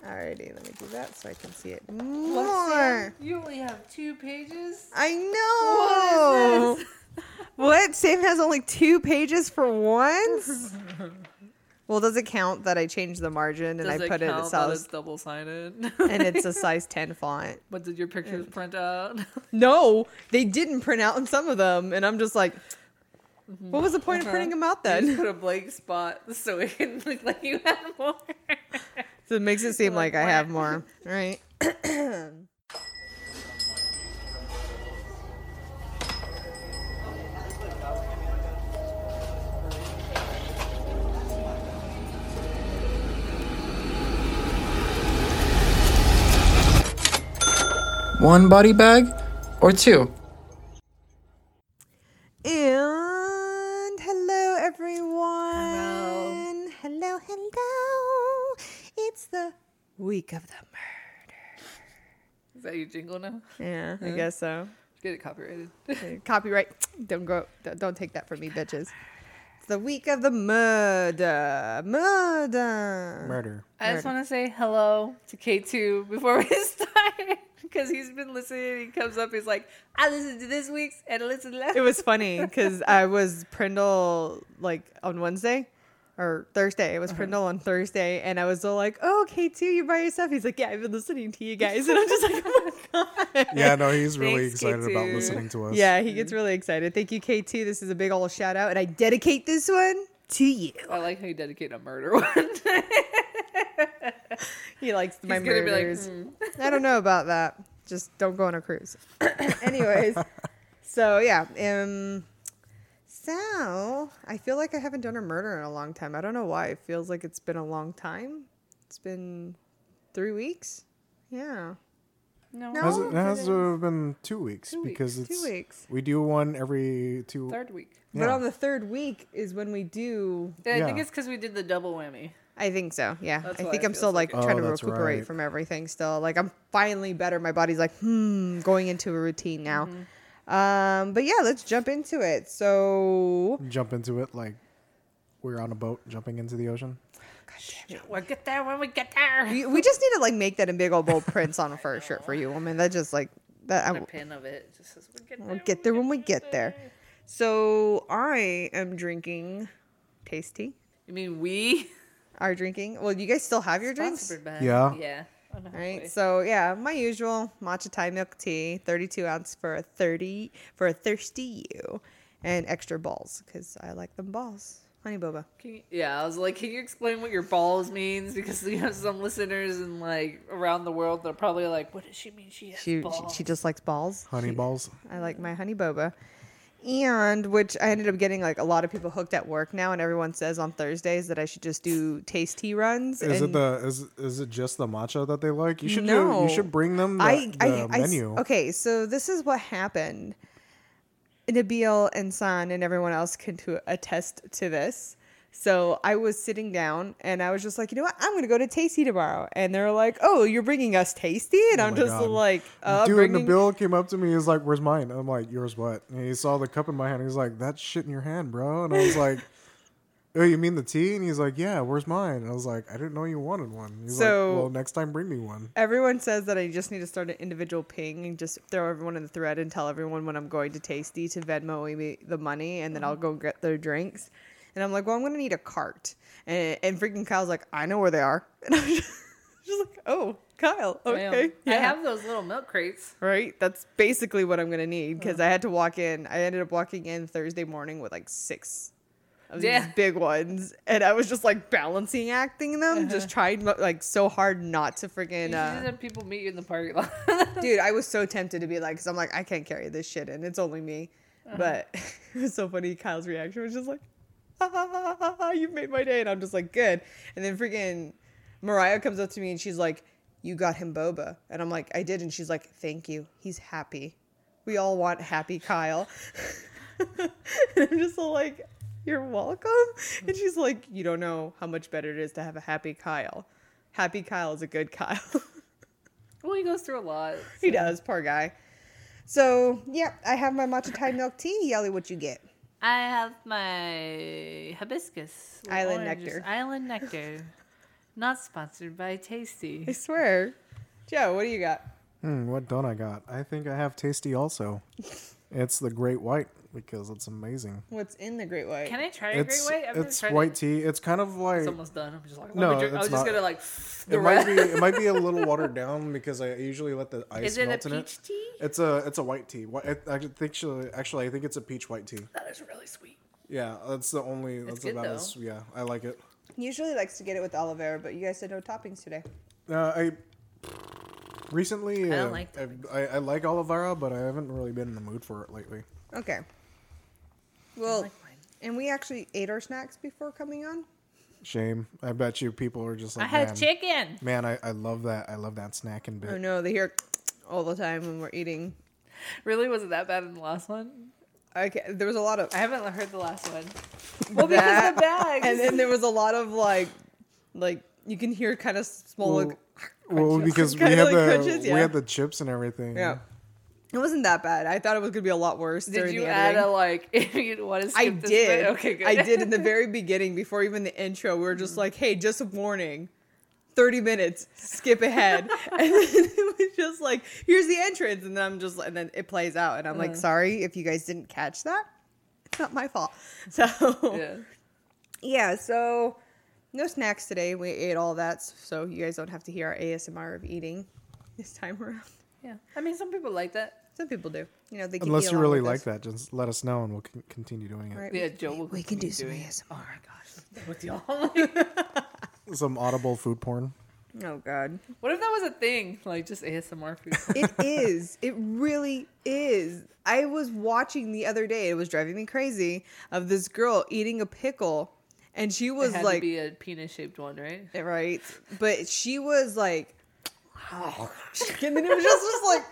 Alrighty, let me do that so I can see it more. You only have 2 pages? I know. What is this? What? Sam has only 2 pages for once? Well, does it count that I changed the margin and I put it at size? It's double-sided? And it's a size 10 font. But did your pictures print out? No, they didn't print out in some of them. And I'm just like, what was the point of printing them out You then? just put a blank spot so it can look like you have more. So it makes it seem like I have more. All right. One body bag or 2? And hello, everyone. Hello, hello. It's the week of the murder. Is that your jingle now? Yeah, I guess so. Get it copyrighted. Copyright. Don't take that from me, bitches. It's the week of the murder. I just want to say hello to K2 before we start. Because he's been listening. He comes up. He's like, I listened to this week's and I listened to last. It was funny because I was Prindle like on Wednesday or Thursday. It was Prindle on Thursday. And I was all like, oh, K2, you by yourself? He's like, yeah, I've been listening to you guys. And I'm just like, oh my God. Yeah, no, he's really Thanks, excited about K2. listening to us. Yeah, he gets really excited. Thank you, K2. This is a big old shout out. And I dedicate this one to you. I like how you dedicate a murder one. He likes my He's gonna be like, murders. I don't know about that. Just don't go on a cruise. Anyways, so yeah. So I feel like I haven't done a murder in a long time. I don't know why. It feels like it's been a long time. It's been 3 weeks. Yeah. No. No. It has to have been 2 weeks 2 weeks. because it's 2 weeks. we do one every 2. Third week. But Yeah. on the 3rd week is when we do. I think Yeah. it's because we did the double whammy. I think so. Yeah. That's I why think it I'm still feels like like trying it. to Oh, that's recuperate right. from everything still. Like I'm finally better. My body's like, going into a routine now. But yeah, let's jump into it. So Jump into it like we're on a boat jumping into the ocean. We'll get there when we get there. we just need to like make that in big old bold prints on a first shirt for you, woman. That just like that. A pin of it. It just says, We'll get there when we get there. So I am drinking tasty. You mean we? Are drinking. Well, you guys still have your drinks, Sponsored by- Yeah. Yeah. Oh, no, right? wait. So yeah, my usual matcha Thai milk tea, 32 ounce for a thirsty you, and extra balls because I like them balls. Honey boba. Yeah, I was like, can you explain what your balls means? Because you have some listeners and like around the world that are probably like, what does she mean? She has balls. She just likes balls. Honey balls. I like my honey boba. And which I ended up getting like a lot of people hooked at work now, and everyone says on Thursdays that I should just do taste tea runs. Is and is it just the matcha that they like? You should No. you should bring them the menu. Okay, so this is what happened. Nabil and San and everyone else can attest to this. So I was sitting down and I was just like, you know what? I'm going to go to Tasty tomorrow. And they're like, oh, you're bringing us Tasty? And I'm my just God. like, Dude, bringing... Nabil came up to me. He's like, "Where's mine?" And I'm like, "Yours what?" And he saw the cup in my hand. He's like, "That's shit in your hand, bro." And I was like, "Oh, you mean the tea?" And he's like, "Yeah, where's mine?" And I was like, "I didn't know you wanted one." He's So- like, "Well, next time bring me one." Everyone says that I just need to start an individual ping and just throw everyone in the thread and tell everyone when I'm going to Tasty to Venmo me the money and then I'll go get their drinks. And I'm like, well, I'm going to need a cart. And freaking Kyle's like, I know where they are. And I'm just like, oh, Kyle, okay. I have those little milk crates. Right? That's basically what I'm going to need because I had to walk in. I ended up walking in Thursday morning with like 6 of these big ones. And I was just like balancing acting them, just trying like so hard not to freaking... You should just have people meet you in the parking lot. Dude, I was so tempted to be like, because I'm like, I can't carry this shit in. It's only me. But it was so funny. Kyle's reaction was just like, you've made my day. And I'm just like, good. And then freaking Mariah comes up to me and she's like, you got him boba. And I'm like, I did. And she's like, thank you. He's happy. We all want happy Kyle. And I'm just like, you're welcome. And she's like, you don't know how much better it is to have a happy Kyle. Happy Kyle is a good Kyle. Well, he goes through a lot. He does, poor guy. So, yeah, I have my matcha Thai milk tea. Yelly, what you get? I have my hibiscus. with Island oranges. nectar. Island nectar. Not sponsored by Tasty. I swear. Joe, what do you got? What don't I got? I think I have Tasty also. It's the Great White because it's amazing. What's in the Great White? Can I try a Great White? I've never It's tried white it. tea. It's kind of like It's almost done. I'm just like, No, I was it's just not. gonna like the it might rest. be it might be a little watered down because I usually let the ice Is it a melt in peach it. tea? It's a white tea. I think actually I think it's a peach white tea. That is really sweet. Yeah, that's the only. That's good, about though. as. Yeah, I like it. He usually likes to get it with aloe vera, but you guys said no toppings today. I recently I don't like I like aloe vera, but I haven't really been in the mood for it lately. Okay. Well, like mine. and we actually ate our snacks before coming on. Shame. I bet you people are just like, I had man, chicken. man, I love that. I love that snacking bit. Oh no, they hear all the time when we're eating. Really, was it that bad in the last one? Okay, there was a lot of I haven't heard the last one. Well, because of the bags. and then there was a lot of like you can hear kind of small. Well, well, because we Kinda had like the crunches, yeah. we had the chips and everything. Yeah, it wasn't that bad. I thought it was gonna be a lot worse. Did during you the add editing. a like? If you want to skip I this did. bit? Okay, good. I did in the very beginning before even the intro. We were just like, "Hey, just a warning, 30 minutes, skip ahead," and then it was just like, "Here's the entrance," and then I'm just, and then it plays out, and I'm like, "Sorry if you guys didn't catch that. It's not my fault." So Yeah. yeah, so no snacks today. We ate all that, so you guys don't have to hear our ASMR of eating this time around. Yeah. I mean, some people like that. Some people do. You know, they keep Unless me you along really with like us. that, just let us know and we'll continue doing it. Right, Yeah, Joe will we can do continue some doing ASMR. it. Oh my gosh, with y'all. Some audible food porn. Oh God. What if that was a thing? Like just ASMR food. It is. It really is. I was watching the other day. It was driving me crazy of this girl eating a pickle, and she was it had like, to be a penis-shaped one, right? right, but she was like, and then it was just like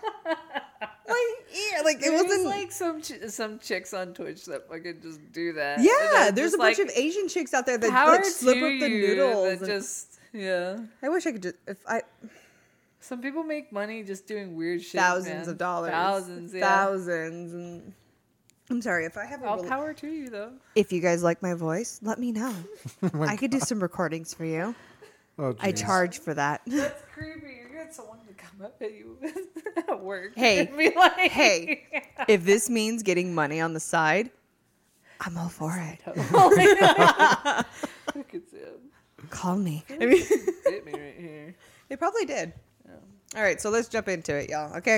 yeah, like it There's wasn't like some chicks on Twitch that fucking just do that. Yeah, And there's just, a bunch like, of Asian chicks out there that power like slip to up the you noodles. that and- just yeah. I wish I could just Some people make money just doing weird shit. thousands man. of dollars, Thousands, yeah. thousands, and I'm sorry if I have a All really- power to you though. if you guys like my voice, let me know. I could do some recordings for you. Oh, I geez. charge for that. That's creepy. You got someone to come up at you at work. Hey, and be like, hey, if this means getting money on the side, I'm all for it. I could see him. Call me. I mean, Hit me right here. they probably did. All right, so let's jump into it, y'all. Okay.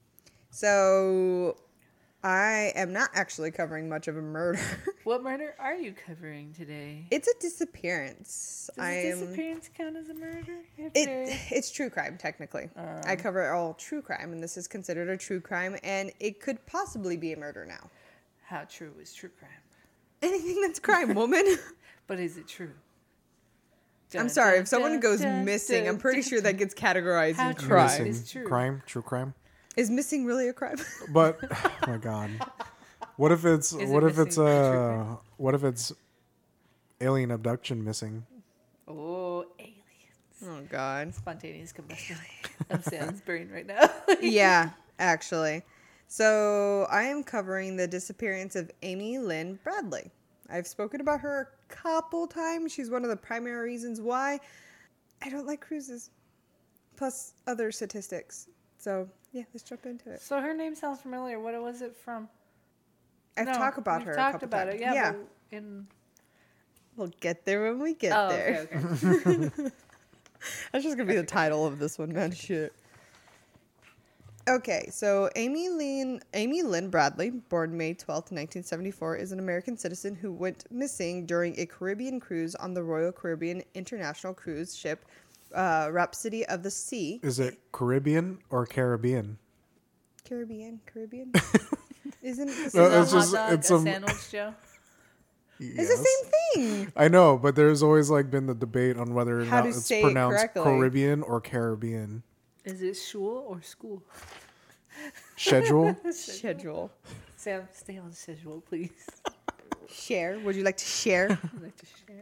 So I am not actually covering much of a murder. What murder are you covering today? It's a disappearance. Does a disappearance count as a murder? It's true crime technically. I cover all true crime, and this is considered a true crime, and it could possibly be a murder now. How true is true crime? Anything that's crime, woman. But is it true? I'm sorry if someone goes missing. I'm pretty sure that gets categorized How in true crime. Missing. It's true. Crime, true crime. Is missing really a crime? But oh my God, what if it's Is it what if it's missing a true crime? what if it's alien abduction missing? Oh, aliens. Oh God. Spontaneous combustion of Sam's brain right now. Yeah, actually. So I am covering the disappearance of Amy Lynn Bradley. I've spoken about her a couple times. She's one of the primary reasons why I don't like cruises, plus other statistics. So yeah, let's jump into it. So her name sounds familiar. What was it from? I've talked about we've her. talked a couple about times. it. Yeah. But in We'll get there when we get oh, there. okay. That's just gonna be the title of this one, man. Shit. Okay, so Amy Lynn Bradley, born May 12th, 1974, is an American citizen who went missing during a Caribbean cruise on the Royal Caribbean International cruise ship, Rhapsody of the Sea. Is it Caribbean or Caribbean? Caribbean? Isn't it the No, same? it's just- hot dog, it's a some- sandwich, Joe. It's the same thing. I know, but there's always like been the debate on whether or How not to it's say it pronounced correctly. Caribbean or Caribbean. Is it shul or school? Schedule. Schedule. Sam, stay on schedule, please. Share. Would you like to share? I'd like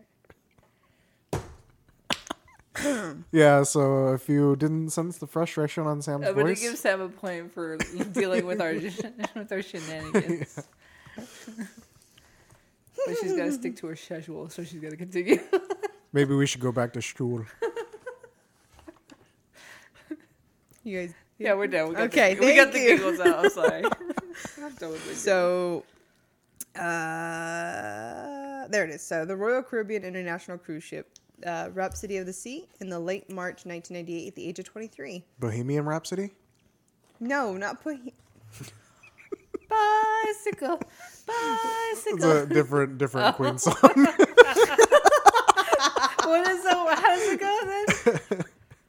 to share. Yeah, so if you didn't sense the frustration on Sam's I'm gonna voice, give Sam a point for dealing with our with our shenanigans. But she's got to stick to her schedule, so she's got to continue. maybe we should go back to Stuhl. You guys. Yeah, we're done. Okay, we got thank the you. giggles out. I'm sorry. I'm done with my So, there it is. So, the Royal Caribbean International Cruise Ship, Rhapsody of the Sea, in the late March 1998 at the age of 23. Bohemian Rhapsody. No, not bicycle. It's a different Queen song. What is it? How does it go then?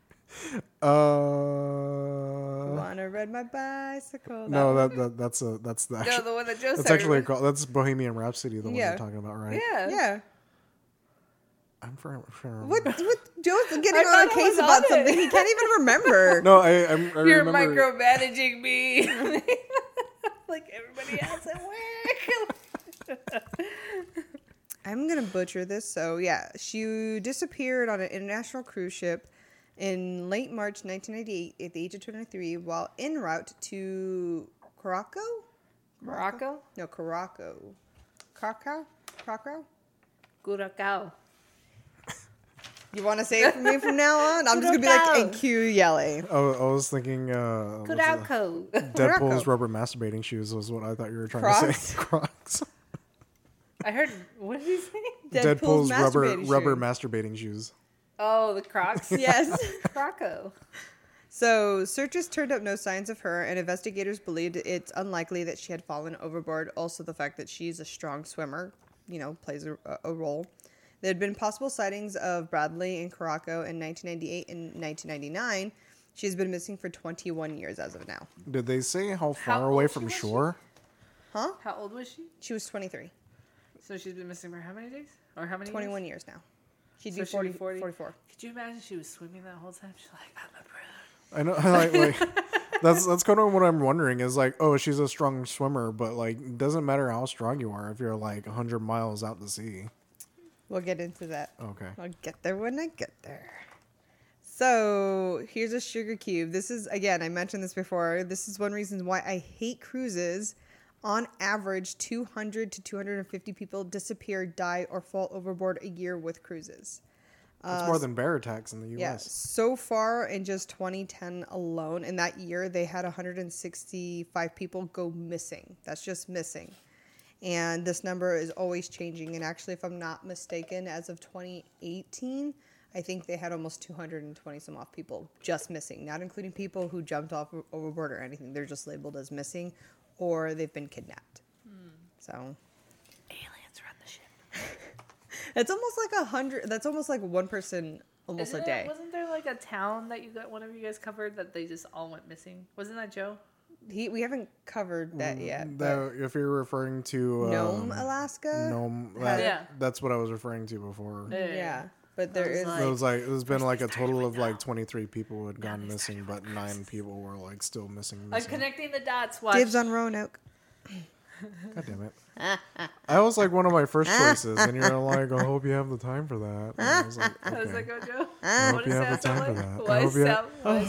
Wanna ride my bicycle? No, one? that's the No, actual. the one that Joe That's sang. actually called. That's Bohemian Rhapsody, the one Yeah. you're talking about, right? Yeah. Yeah. I'm trying to remember. What? Joe's getting I on thought a it case was on about it. something he can't even remember. No, I You're remember. micromanaging me. Like everybody else at work. I'm gonna butcher this. So yeah, she disappeared on an international cruise ship in late March 1998 at the age of 23 while en route to Curacao. Morocco? No, Curacao. Curacao? Curacao. You want to say it for me from now on? I'm just gonna be like Curacao. and cue yelling. I was thinking. what's it? Curacao. Deadpool's Curacao. rubber masturbating shoes was what I thought you were trying to Crocs? say. Crocs. I heard, what did he say? Deadpool's rubber masturbating shoe. masturbating shoes. Oh, the Crocs? Yes. Croco. So, searches turned up no signs of her, and investigators believed it's unlikely that she had fallen overboard. Also, the fact that she's a strong swimmer, plays a role. There had been possible sightings of Bradley in Curacao in 1998 and 1999. She's been missing for 21 years as of now. Did they say how far How away old from was she? shore? Huh? How old was she? She was 23. So she's been missing for how many days? Or how many 21 years? years now. She'd So be she'd 40, be 40? 44. Could you imagine she was swimming that whole time? She's like, I'm a brother. I know, like that's kind of what I'm wondering is like, oh, she's a strong swimmer, but like, it doesn't matter how strong you are if you're like 100 miles out to sea. We'll get into that. Okay. I'll get there when I get there. So here's a sugar cube. This is, again, I mentioned this before. This is one reason why I hate cruises. On average, 200 to 250 people disappear, die, or fall overboard a year with cruises. It's more than bear attacks in the U.S. Yeah, so far in just 2010 alone, in that year, they had 165 people go missing. That's just missing. And this number is always changing. And actually, if I'm not mistaken, as of 2018, I think they had almost 220 some off people just missing, not including people who jumped off overboard or anything. They're just labeled as missing or they've been kidnapped. So Aliens run the ship. it's almost like 100. That's almost like one person almost a day. Wasn't there like a town that one of you guys covered that they just all went missing? Wasn't that Joe? We haven't covered that yet. But Though, if you're referring to Nome, Alaska? Nome, Yeah. that's what I was referring to before. Yeah. But there is was It was like there's been like a total of like 23 people who had gone missing, but 9 people were like still missing. I'm connecting the dots. Watch. dibs on Roanoke. God damn it! I was like one of my first choices, and you're like, I hope you have the time for that. And I was like, How does that okay. go, Joe? I What hope you does have the sound time for like? that. Why I hope you have.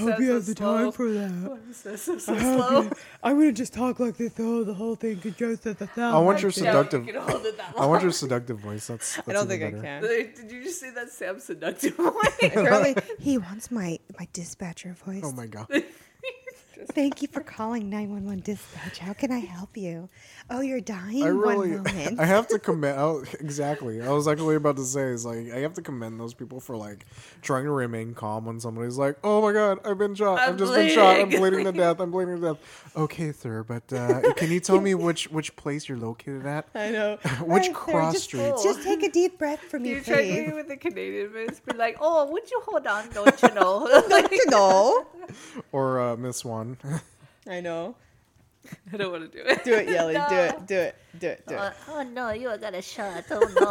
that. Why is that so slow? I'm gonna just talk like this the whole thing because Joe said the I want your Joe, seductive. You can hold it that I long. want your seductive voice. That's I don't even think I better. can. Did you just see that Sam seductive voice? Apparently, he wants my dispatcher voice. Oh my god! Thank you for calling 911 dispatch. How can I help you? Oh, you're dying. I really, One moment. I have to commend. Exactly. I was actually about to say is like I have to commend those people for like trying to remain calm when somebody's like, "Oh my god, I've been shot. I've just been shot. I'm bleeding to death. I'm bleeding to death." Okay, sir, but can you tell me which place you're located at? I know. Which Right, cross just, streets? Just take a deep breath for me, You tried please. to with the Canadian voice, be like, "Oh, would you hold on? Don't you know?" Don't you know? Or Miss One. I know. I don't want to do it. Do it, Yelly. No. Do it. Do it. Do it. Do it. Oh no, you got a shot. Oh no.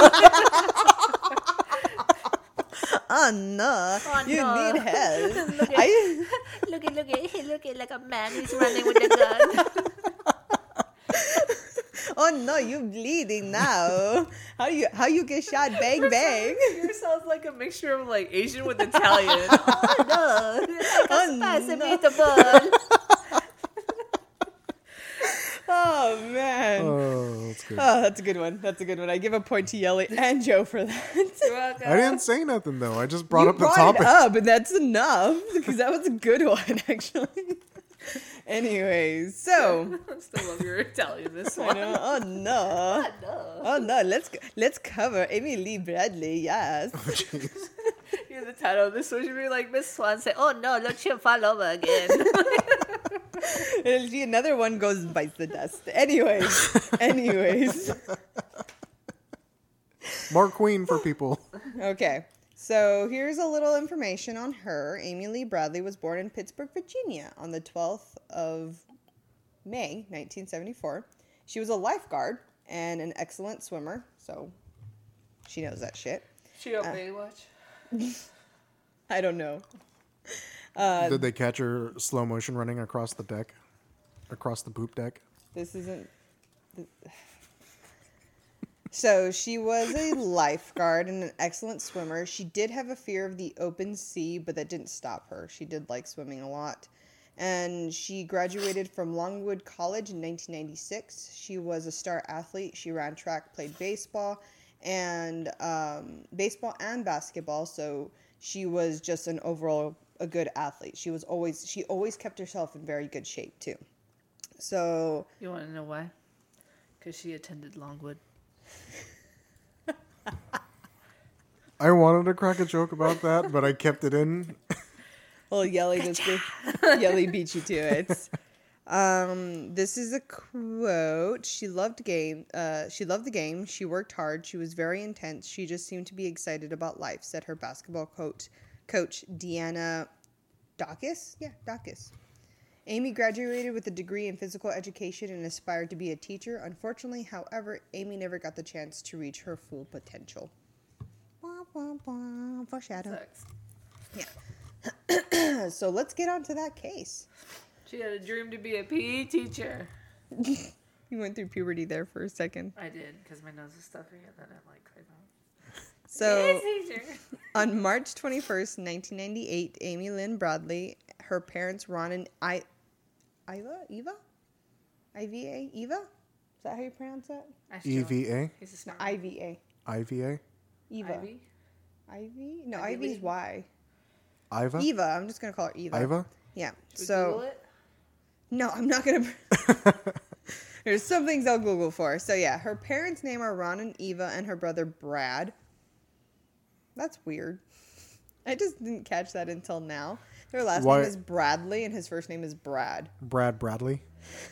Oh no, Oh, you no. need help. Look at- I, look at like a man. He's running with a gun. oh no, you bleeding now. How you get shot? Bang bang. Yours sounds like a mixture of like Asian with Italian. Oh no, Oh, spicy no. meatball. Oh man. Oh, that's good. That's a good one. That's a good one. I give a point to Yelly and Joe for that. You're welcome. I didn't say nothing though. I just brought You up the brought topic. it up, and that's enough because that was a good one, actually. Anyways, so I still love your Italian this I one. know. Oh no! Oh no! Let's cover Amy Lee Bradley. Yes. You're the title of this one should be like Miss Swan say, "Oh no, let you fall over again." It'll be another one goes and bites the dust. Anyways. More Queen for people. Okay. So here's a little information on her. Amy Lee Bradley was born in Pittsburgh, Virginia on the 12th of May, 1974. She was a lifeguard and an excellent swimmer, so she knows that shit. She on Baywatch. I don't know. Did they catch her slow motion running across the deck? Across the poop deck? This isn't... So she was a lifeguard and an excellent swimmer. She did have a fear of the open sea, but that didn't stop her. She did like swimming a lot. And she graduated from Longwood College in 1996. She was a star athlete. She ran track, played baseball and basketball. So she was just an overall a good athlete. She always kept herself in very good shape too. So You want to know why? Because she attended Longwood. I wanted to crack a joke about that, but I kept it in. well, Yelly Yelly beat you to it. This is a quote. She loved the game. She worked hard. She was very intense. She just seemed to be excited about life, said her basketball coach Deanna Dacus. Yeah, Dacus. Amy graduated with a degree in physical education and aspired to be a teacher. Unfortunately, however, Amy never got the chance to reach her full potential. Wah, wah, wah. Foreshadow. Sucks. Yeah. So let's get on to that case. She had a dream to be a PE teacher. You went through puberty there for a second. I did, because my nose is stuffy and then I'm like, So teacher. on March 21st, 1998, Amy Lynn Bradley, her parents Ron and Eva? Is that how you pronounce that? EVA? He's a No, smart IVA. IVA? Eva. Ivy? Ivy? No, Ivy Ivy's League? Y. Iva? Eva. I'm just going to call her Eva. Iva? Yeah. Should we So, Google it? no, I'm not going to. There's some things I'll Google for. So, yeah, her parents' name are Ron and Eva and her brother Brad. That's weird. I just didn't catch that until now. Their last Why- name is Bradley and his first name is Brad. Brad Bradley?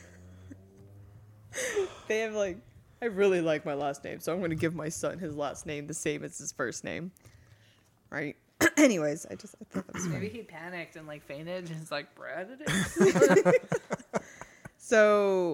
They have like, I really like my last name, so I'm going to give my son his last name the same as his first name. Right? Anyways, I thought that was Maybe he panicked and like fainted and he's like, Brad it is. So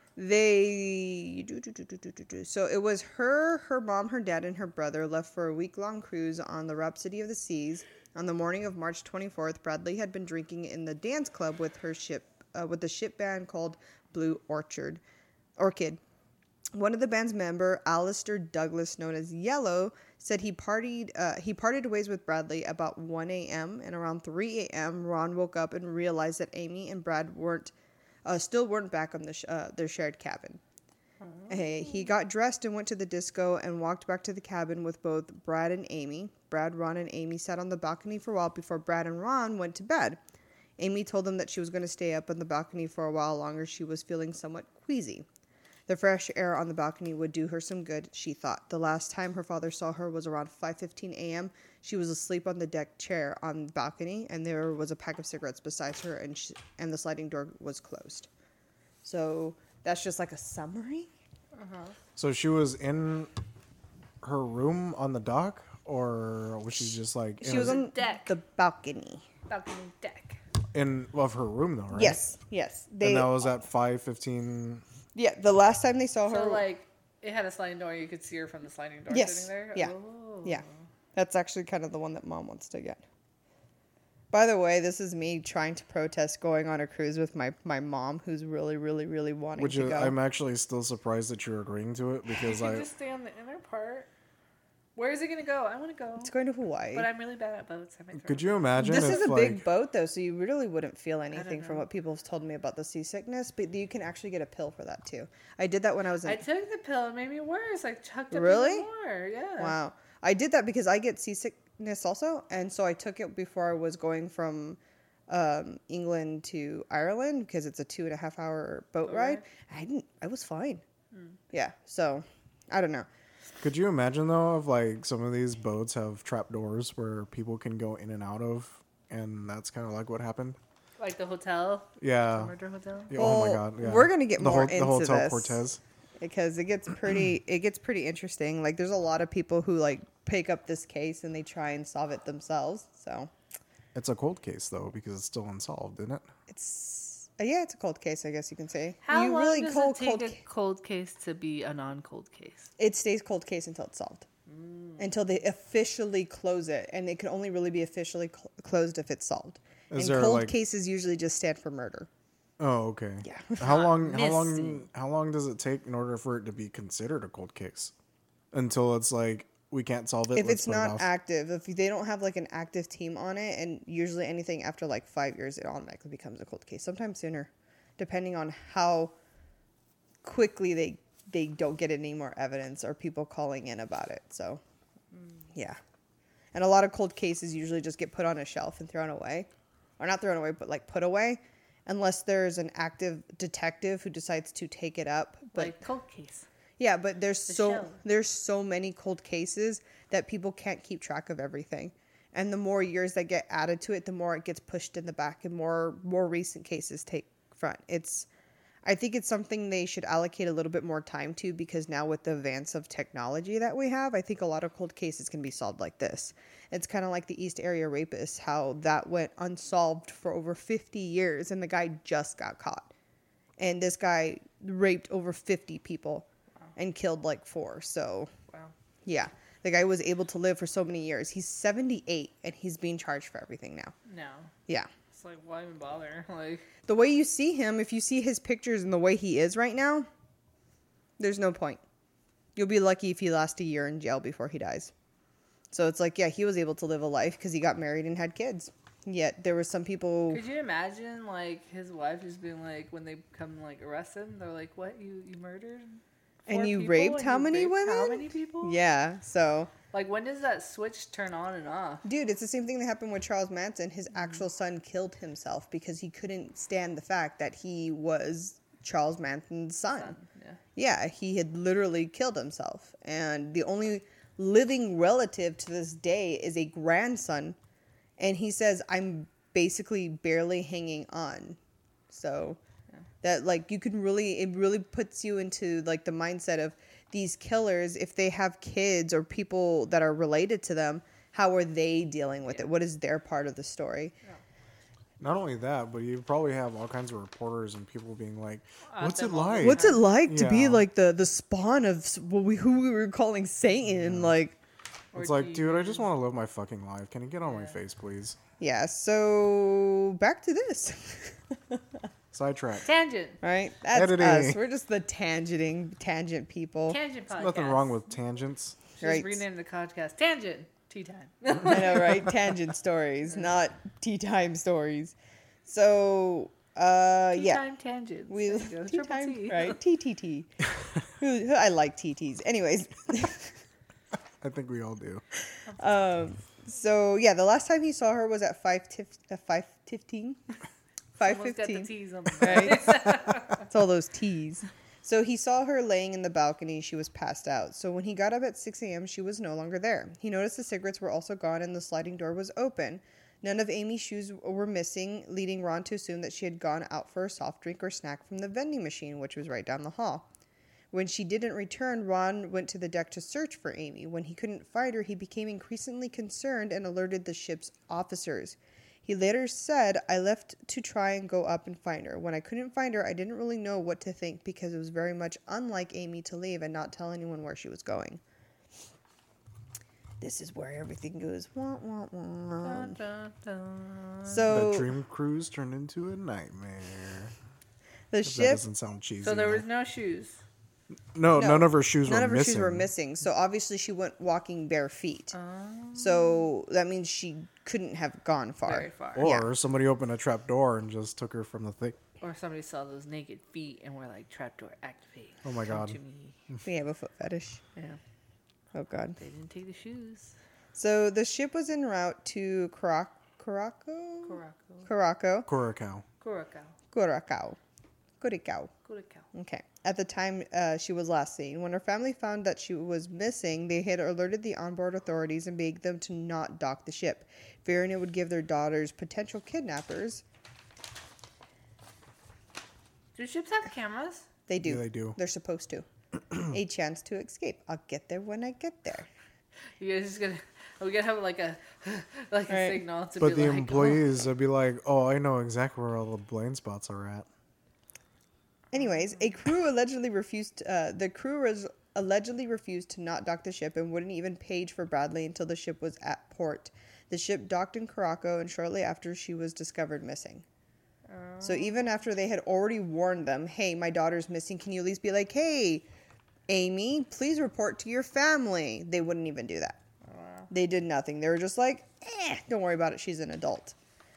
so it was her mom, her dad, and her brother left for a week-long cruise on the Rhapsody of the Seas. On the morning of March 24th, Bradley had been drinking in the dance club with the ship band called Blue Orchid. One of the band's member, Alistair Douglas, known as Yellow, said he parted ways with Bradley about 1 a.m. and around 3 a.m. Ron woke up and realized that Amy and Brad still weren't back on their shared cabin. He got dressed and went to the disco and walked back to the cabin with both Brad and Amy. Brad, Ron, and Amy sat on the balcony for a while before Brad and Ron went to bed. Amy told them that she was going to stay up on the balcony for a while longer. She was feeling somewhat queasy. The fresh air on the balcony would do her some good, she thought. The last time her father saw her was around 5:15 a.m. She was asleep on the deck chair on the balcony, and there was a pack of cigarettes beside her, and the sliding door was closed. So that's just like a summary. So she was in her room on the dock, or was she just like She was on deck. the balcony. Balcony deck. of her room though, right? Yes. And that was at 5:15. Yeah, the last time they saw her. So like it had a sliding door, you could see her from the sliding door Yes. sitting there? Yeah. Oh. Yeah. That's actually kind of the one that Mom wants to get. By the way, this is me trying to protest going on a cruise with my mom, who's really, really, really wanting Which to go. I'm actually still surprised that you're agreeing to it because You just stay on the inner part. Where is it gonna go? I want to go. It's going to Hawaii. But I'm really bad at boats. I might throw Could up. you imagine? This if, is a like, big boat, though, so you really wouldn't feel anything from know. what people have told me about the seasickness. But you can actually get a pill for that too. I did that when I was in. I took the pill. It made me worse. I chucked up Really? even more. Yeah. Wow, I did that because I get seasickness also, and so I took it before I was going from England to Ireland because it's a 2.5 hour boat ride. I was fine. Yeah, so I don't know. Could you imagine though if like some of these boats have trap doors where people can go in and out of, and that's kind of like what happened? Like the hotel. Yeah. Murder hotel. Yeah, oh my Well, god. Yeah. we're gonna get more the into Hotel this. Cortez. Because it gets pretty interesting. Like there's a lot of people who like pick up this case and they try and solve it themselves. So It's a cold case though because it's still unsolved, isn't it? it's it's a cold case, I guess you can say. How you long really does cold, it take cold a cold case to be a non-cold case? It stays cold case until it's solved. Until they officially close it, and it can only really be officially closed if it's solved. Is And there, cold like- cases usually just stand for murder. Oh, okay. Yeah. How long Misty. how long does it take in order for it to be considered a cold case? Until it's like we can't solve it. If let's it's put it not off. active, if they don't have like an active team on it, and usually anything after like 5 years, it automatically becomes a cold case. Sometimes sooner, depending on how quickly they don't get any more evidence or people calling in about it. So, yeah. And a lot of cold cases usually just get put on a shelf and thrown away. Or not thrown away, but like put away. Unless there's an active detective who decides to take it up. But Like cold case. yeah, but shell. there's so many cold cases that people can't keep track of everything. And the more years that get added to it, the more it gets pushed in the back and more recent cases take front. I think it's something they should allocate a little bit more time to, because now with the advance of technology that we have, I think a lot of cold cases can be solved like this. It's kind of like the East Area Rapist, how that went unsolved for over 50 years and the guy just got caught. And this guy raped over 50 people and killed like 4. So, Wow. yeah, the guy was able to live for so many years. He's 78 and he's being charged for everything now. No. Yeah. It's like, why even bother? Like, The way you see him, if you see his pictures and the way he is right now, there's no point. You'll be lucky if he lasts a year in jail before he dies. So it's like, yeah, he was able to live a life because he got married and had kids. Yet there were some people. could you imagine, like, his wife just being like, when they come, like, arrest him, they're like, what, you murdered? And 4 you people raped and how you many raped How women? many people? Yeah, so. Like, when does that switch turn on and off? Dude, it's the same thing that happened with Charles Manson. His actual son killed himself because he couldn't stand the fact that he was Charles Manson's son. Yeah. Yeah, he had literally killed himself. And the only living relative to this day is a grandson. And he says, I'm basically barely hanging on. So that, like, you can really, it really puts you into, like, the mindset of these killers, if they have kids or people that are related to them, how are they dealing with it? What is their part of the story? Not only that, but you probably have all kinds of reporters and people being like, "What's them it all the like? What's it like to be Yeah. like the spawn of who we were calling Satan? Like, It's Or like, dude, I just want to live my fucking life. Can you get on my face, please?" yeah. So back to this. Sidetrack. Tangent. Right? That's Editing. us. We're just the tangent people. Tangent podcast. Nothing wrong with tangents. Just Right. rename the podcast Tangent. Tea time. I know, right? Tangent stories, not tea time stories. So, Tea yeah. time tangents. We There you go. tea Triple time, T. right? TTT. I like TTs. Anyways, I think we all do. so yeah, the last time he saw her was at 5:15. Almost got the 5:15. T's on the Right? It's all those T's. So he saw her laying in the balcony. She was passed out. So when he got up at 6 a.m., she was no longer there. He noticed the cigarettes were also gone and the sliding door was open. None of Amy's shoes were missing, leading Ron to assume that she had gone out for a soft drink or snack from the vending machine, which was right down the hall. When she didn't return, Ron went to the deck to search for Amy. When he couldn't find her, he became increasingly concerned and alerted the ship's officers. He later said, I left to try and go up and find her. When I couldn't find her, I didn't really know what to think because it was very much unlike Amy to leave and not tell anyone where she was going. This is where everything goes. Wah, wah, wah. Dun, dun, dun. So The dream cruise turned into a nightmare. the That ship, doesn't sound cheesy. So there was enough. no shoes. No, none of her shoes None were of her missing. shoes were missing. So obviously she went walking bare feet. Oh. So that means she couldn't have gone far. Very far. Or somebody opened a trap door and just took her from the thing. Or somebody saw those naked feet and were like, trapdoor activate. Oh my Come God. to me. We have a foot fetish. Yeah. Oh God. They didn't take the shoes. So the ship was en route to Curacao. Curacao. Curacao. Okay. At the time she was last seen, when her family found that she was missing, they had alerted the onboard authorities and begged them to not dock the ship, fearing it would give their daughters potential kidnappers. Do ships have cameras? They do. Yeah, they do. They're supposed to. A chance to escape. I'll get there when I get there. You guys just gonna... We gotta have like a Right. signal to But be the like... employees would be like, oh, I know exactly where all the blind spots are at. Anyways, the crew allegedly refused to not dock the ship and wouldn't even page for Bradley until the ship was at port. The ship docked in Curacao, and shortly after she was discovered missing. So even after they had already warned them, hey, my daughter's missing, can you at least be like, hey, Amy, please report to your family? They wouldn't even do that. They did nothing. They were just like, don't worry about it. She's an adult.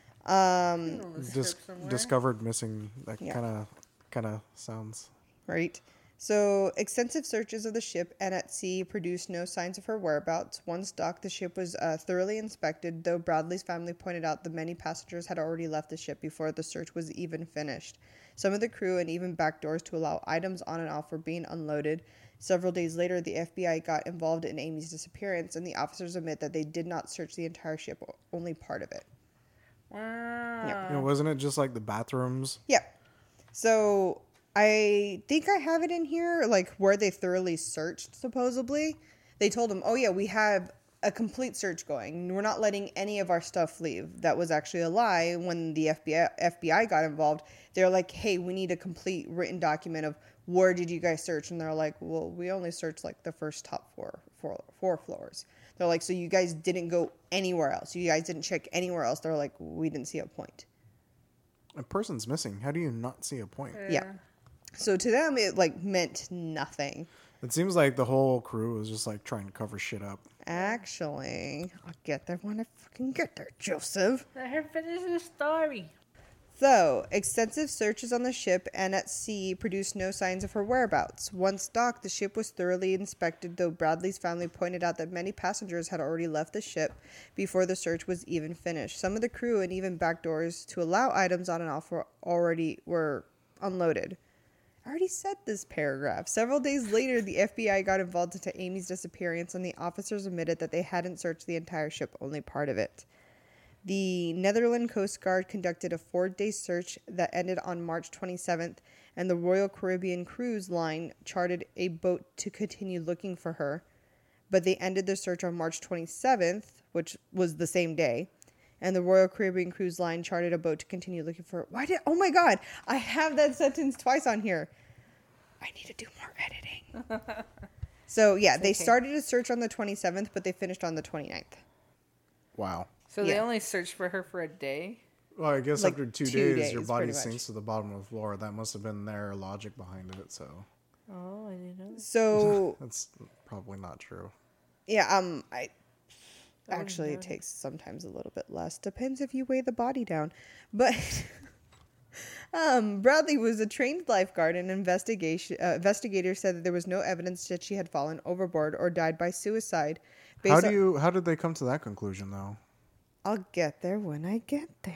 Discovered missing. That Yeah. kind of sounds. Right. So extensive searches of the ship and at sea produced no signs of her whereabouts. Once docked, the ship was thoroughly inspected, though Bradley's family pointed out that many passengers had already left the ship before the search was even finished. Some of the crew and even back doors to allow items on and off were being unloaded. Several days later, the FBI got involved in Amy's disappearance, and the officers admit that they did not search the entire ship, only part of it. Wow. Wasn't it just like the bathrooms? Yeah. So I think I have it in here, like where they thoroughly searched, supposedly. They told them, oh yeah, we have a complete search going. We're not letting any of our stuff leave. That was actually a lie. When the FBI got involved, they're like, hey, we need a complete written document of where did you guys search? And they're like, well, we only searched like the first top four floors. They're like, so you guys didn't go anywhere else. You guys didn't check anywhere else. They're like, we didn't see a point. A person's missing. How do you not see a point? Yeah. So to them, it like meant nothing. It seems like the whole crew was just like trying to cover shit up. Actually, I'll get there when I fucking get there, Joseph. Let her finish the story. So, extensive searches on the ship and at sea produced no signs of her whereabouts. Once docked, the ship was thoroughly inspected, though Bradley's family pointed out that many passengers had already left the ship before the search was even finished. Some of the crew and even back doors to allow items on and off were unloaded. I already said this paragraph. Several days later, the FBI got involved into Amy's disappearance, and the officers admitted that they hadn't searched the entire ship, only part of it. The Netherlands Coast Guard conducted a 4-day search that ended on March 27th, and the Royal Caribbean Cruise Line chartered a boat to continue looking for her. But they ended the search on March 27th, which was the same day, and the Royal Caribbean Cruise Line chartered a boat to continue looking for her. Oh my God, I have that sentence twice on here. I need to do more editing. So yeah, they started a search on the 27th, but they finished on the 29th. Wow. So they Yeah. only searched for her for a day? Well, I guess Like after 2 2 days, your days, body pretty much. sinks to the bottom of the floor. That must have been their logic behind it. So Oh, I didn't know. So that's probably not true. yeah, actually it takes sometimes a little bit less. Depends if you weigh the body down. But Bradley was a trained lifeguard, and investigators said that there was no evidence that she had fallen overboard or died by suicide. How did they come to that conclusion though? I'll get there when I get there.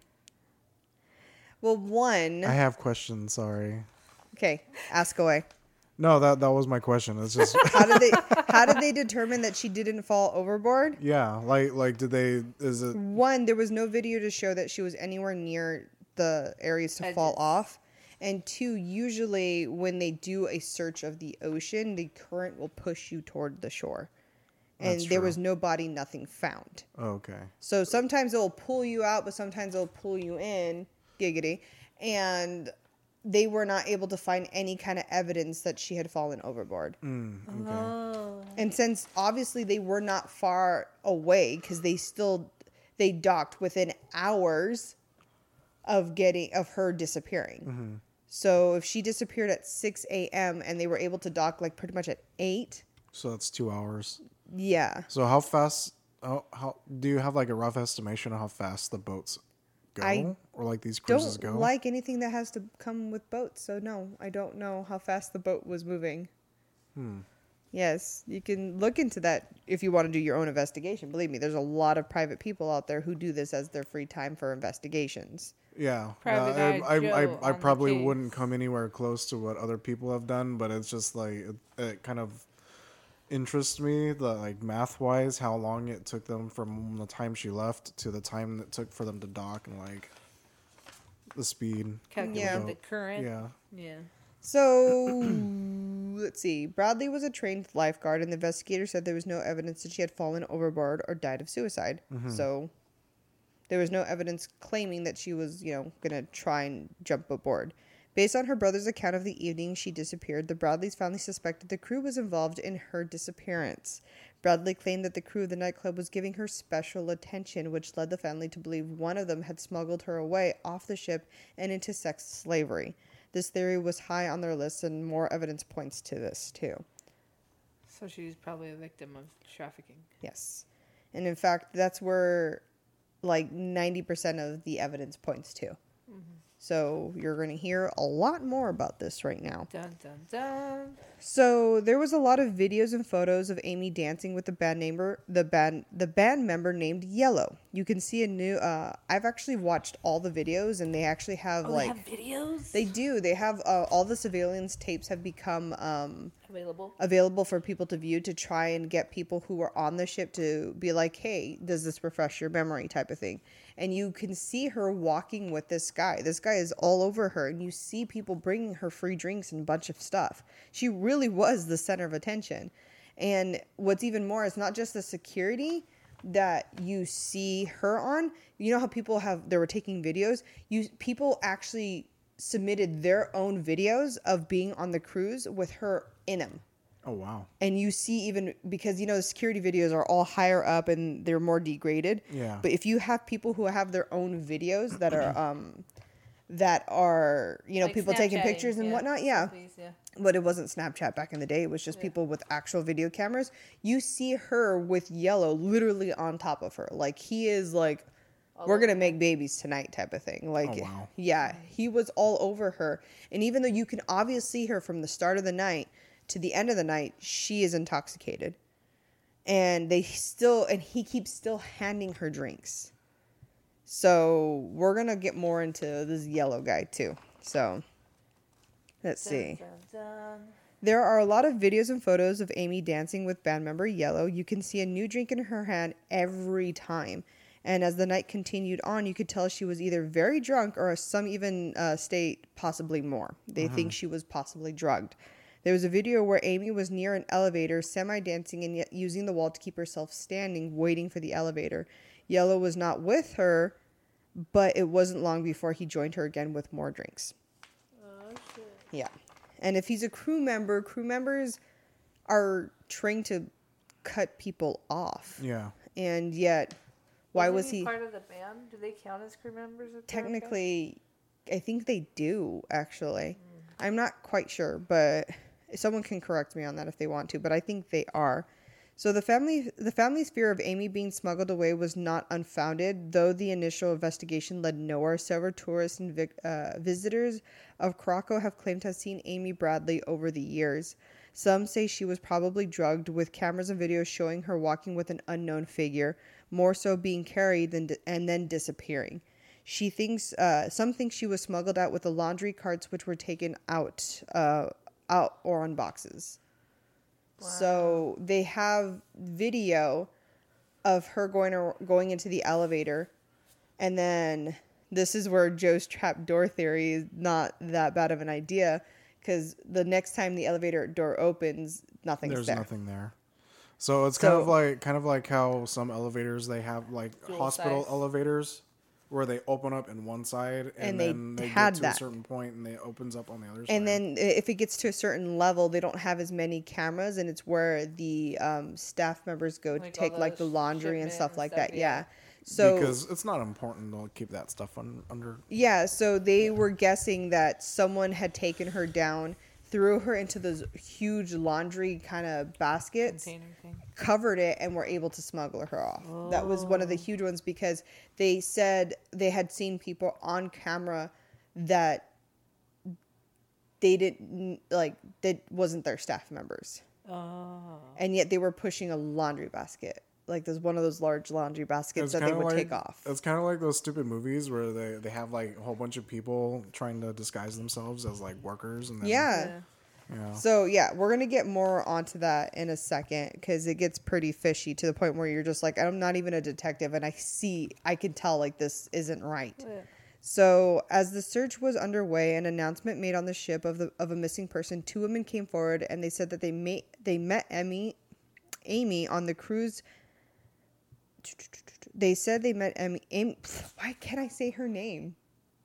Well, one. I have questions. Sorry. Okay, ask away. No, that was my question. It's just How did they determine that she didn't fall overboard? yeah, like did they? Is it? One, there was no video to show that she was anywhere near the areas to fall Edges. off. And two, usually when they do a search of the ocean, the current will push you toward the shore. And That's there true. was no body, nothing found. Oh, okay. So sometimes it'll pull you out, but sometimes it'll pull you in, giggity. And they were not able to find any kind of evidence that she had fallen overboard. Okay. Oh. And since obviously they were not far away, because they docked within hours of her disappearing. So if she disappeared at 6 a.m. and they were able to dock like pretty much at 8, So that's 2 hours. yeah. So how fast? How do you have like a rough estimation of how fast the boats go, I or like these cruises Don't go? like anything that has to come with boats, so no, I don't know how fast the boat was moving. Yes, you can look into that if you want to do your own investigation. Believe me, there's a lot of private people out there who do this as their free time for investigations. Yeah, Private Eye I Joe I on the probably case. wouldn't come anywhere close to what other people have done, but it's just like it kind of interests me, the like math wise, how long it took them from the time she left to the time it took for them to dock, and like the speed. Calculate Yeah. the current. Yeah. Yeah. So, let's see. Bradley was a trained lifeguard, and the investigator said there was no evidence that she had fallen overboard or died of suicide. So, there was no evidence claiming that she was, going to try and jump aboard. Based on her brother's account of the evening she disappeared, the Bradleys family suspected the crew was involved in her disappearance. Bradley claimed that the crew of the nightclub was giving her special attention, which led the family to believe one of them had smuggled her away off the ship and into sex slavery. This theory was high on their list, and more evidence points to this, too. So she's probably a victim of trafficking. Yes. And in fact, that's where like 90% of the evidence points to. So you're going to hear a lot more about this right now. Dun dun dun. So there was a lot of videos and photos of Amy dancing with the band member named Yellow. You can see a new. I've actually watched all the videos, and they actually have They have videos They do. They have all the surveillance tapes have become available. for people to view to try and get people who were on the ship to be like, hey, does this refresh your memory type of thing. And you can see her walking with this guy. This guy is all over her, and you see people bringing her free drinks and a bunch of stuff. She really was the center of attention. And what's even more is not just the security that you see her on. You know how they were taking videos? People actually submitted their own videos of being on the cruise with her in them. Oh wow. And you see, even because the security videos are all higher up and they're more degraded. Yeah. But if you have people who have their own videos that are Like people taking Snapchatting, pictures and whatnot, yeah. selfies, yeah. But it wasn't Snapchat back in the day. It was just people with actual video cameras. You see her with Yellow literally on top of her. Like, he is like, we're going to make babies tonight type of thing. Like, Oh, wow. yeah, he was all over her. And even though you can obviously see her from the start of the night to the end of the night, she is intoxicated. And he keeps still handing her drinks. So we're going to get more into this Yellow guy too. So let's see. Dun, dun, dun. There are a lot of videos and photos of Amy dancing with band member Yellow. You can see a new drink in her hand every time. And as the night continued on, you could tell she was either very drunk or some even state possibly more. They think she was possibly drugged. There was a video where Amy was near an elevator, semi-dancing and yet using the wall to keep herself standing, waiting for the elevator. Yellow was not with her, but it wasn't long before he joined her again with more drinks. Oh, shit. Yeah. And if he's a crew members are trained to cut people off. Yeah. And yet, why was Wasn't he... part of the band? Do they count as crew members? if they're Technically, I think they do, actually. I'm not quite sure, but someone can correct me on that if they want to, but I think they are. So the family's fear of Amy being smuggled away was not unfounded, though the initial investigation led nowhere. Several tourists and visitors of Krakow have claimed to have seen Amy Bradley over the years. Some say she was probably drugged, with cameras and videos showing her walking with an unknown figure, more so being carried and then disappearing. Some think she was smuggled out with the laundry carts, which were taken out or on boxes. Wow. So they have video of her going into the elevator, and then this is where Joe's trapdoor theory is not that bad of an idea, because the next time the elevator door opens, There's there. nothing there. So it's kind of like how some elevators, they have like Dual hospital size. elevators where they open up in one side and then they had get to that. a certain point and it opens up on the other side. And then if it gets to a certain level, they don't have as many cameras, and it's where the staff members go to Like take all like the those laundry and shipment stuff and like stuff, that. Yeah. So because it's not important to keep that stuff under. yeah, so they were guessing that someone had taken her down, threw her into those huge laundry kind of baskets, Container thing. covered it, and were able to smuggle her off. That was one of the huge ones because they said they had seen people on camera that they didn't like, that wasn't their staff members. Oh. And yet they were pushing a laundry basket. Like there's one of those large laundry baskets that they would take off. It's kind of like those stupid movies where they have like a whole bunch of people trying to disguise themselves as like workers. And then, Yeah. yeah. So yeah, we're gonna get more onto that in a second because it gets pretty fishy to the point where you're just like, I'm not even a detective, and I can tell like this isn't right. Yeah. So as the search was underway, an announcement made on the ship of a missing person. 2 women came forward and they said that they met Amy on the cruise. They said they met Amy. Why can't I say her name?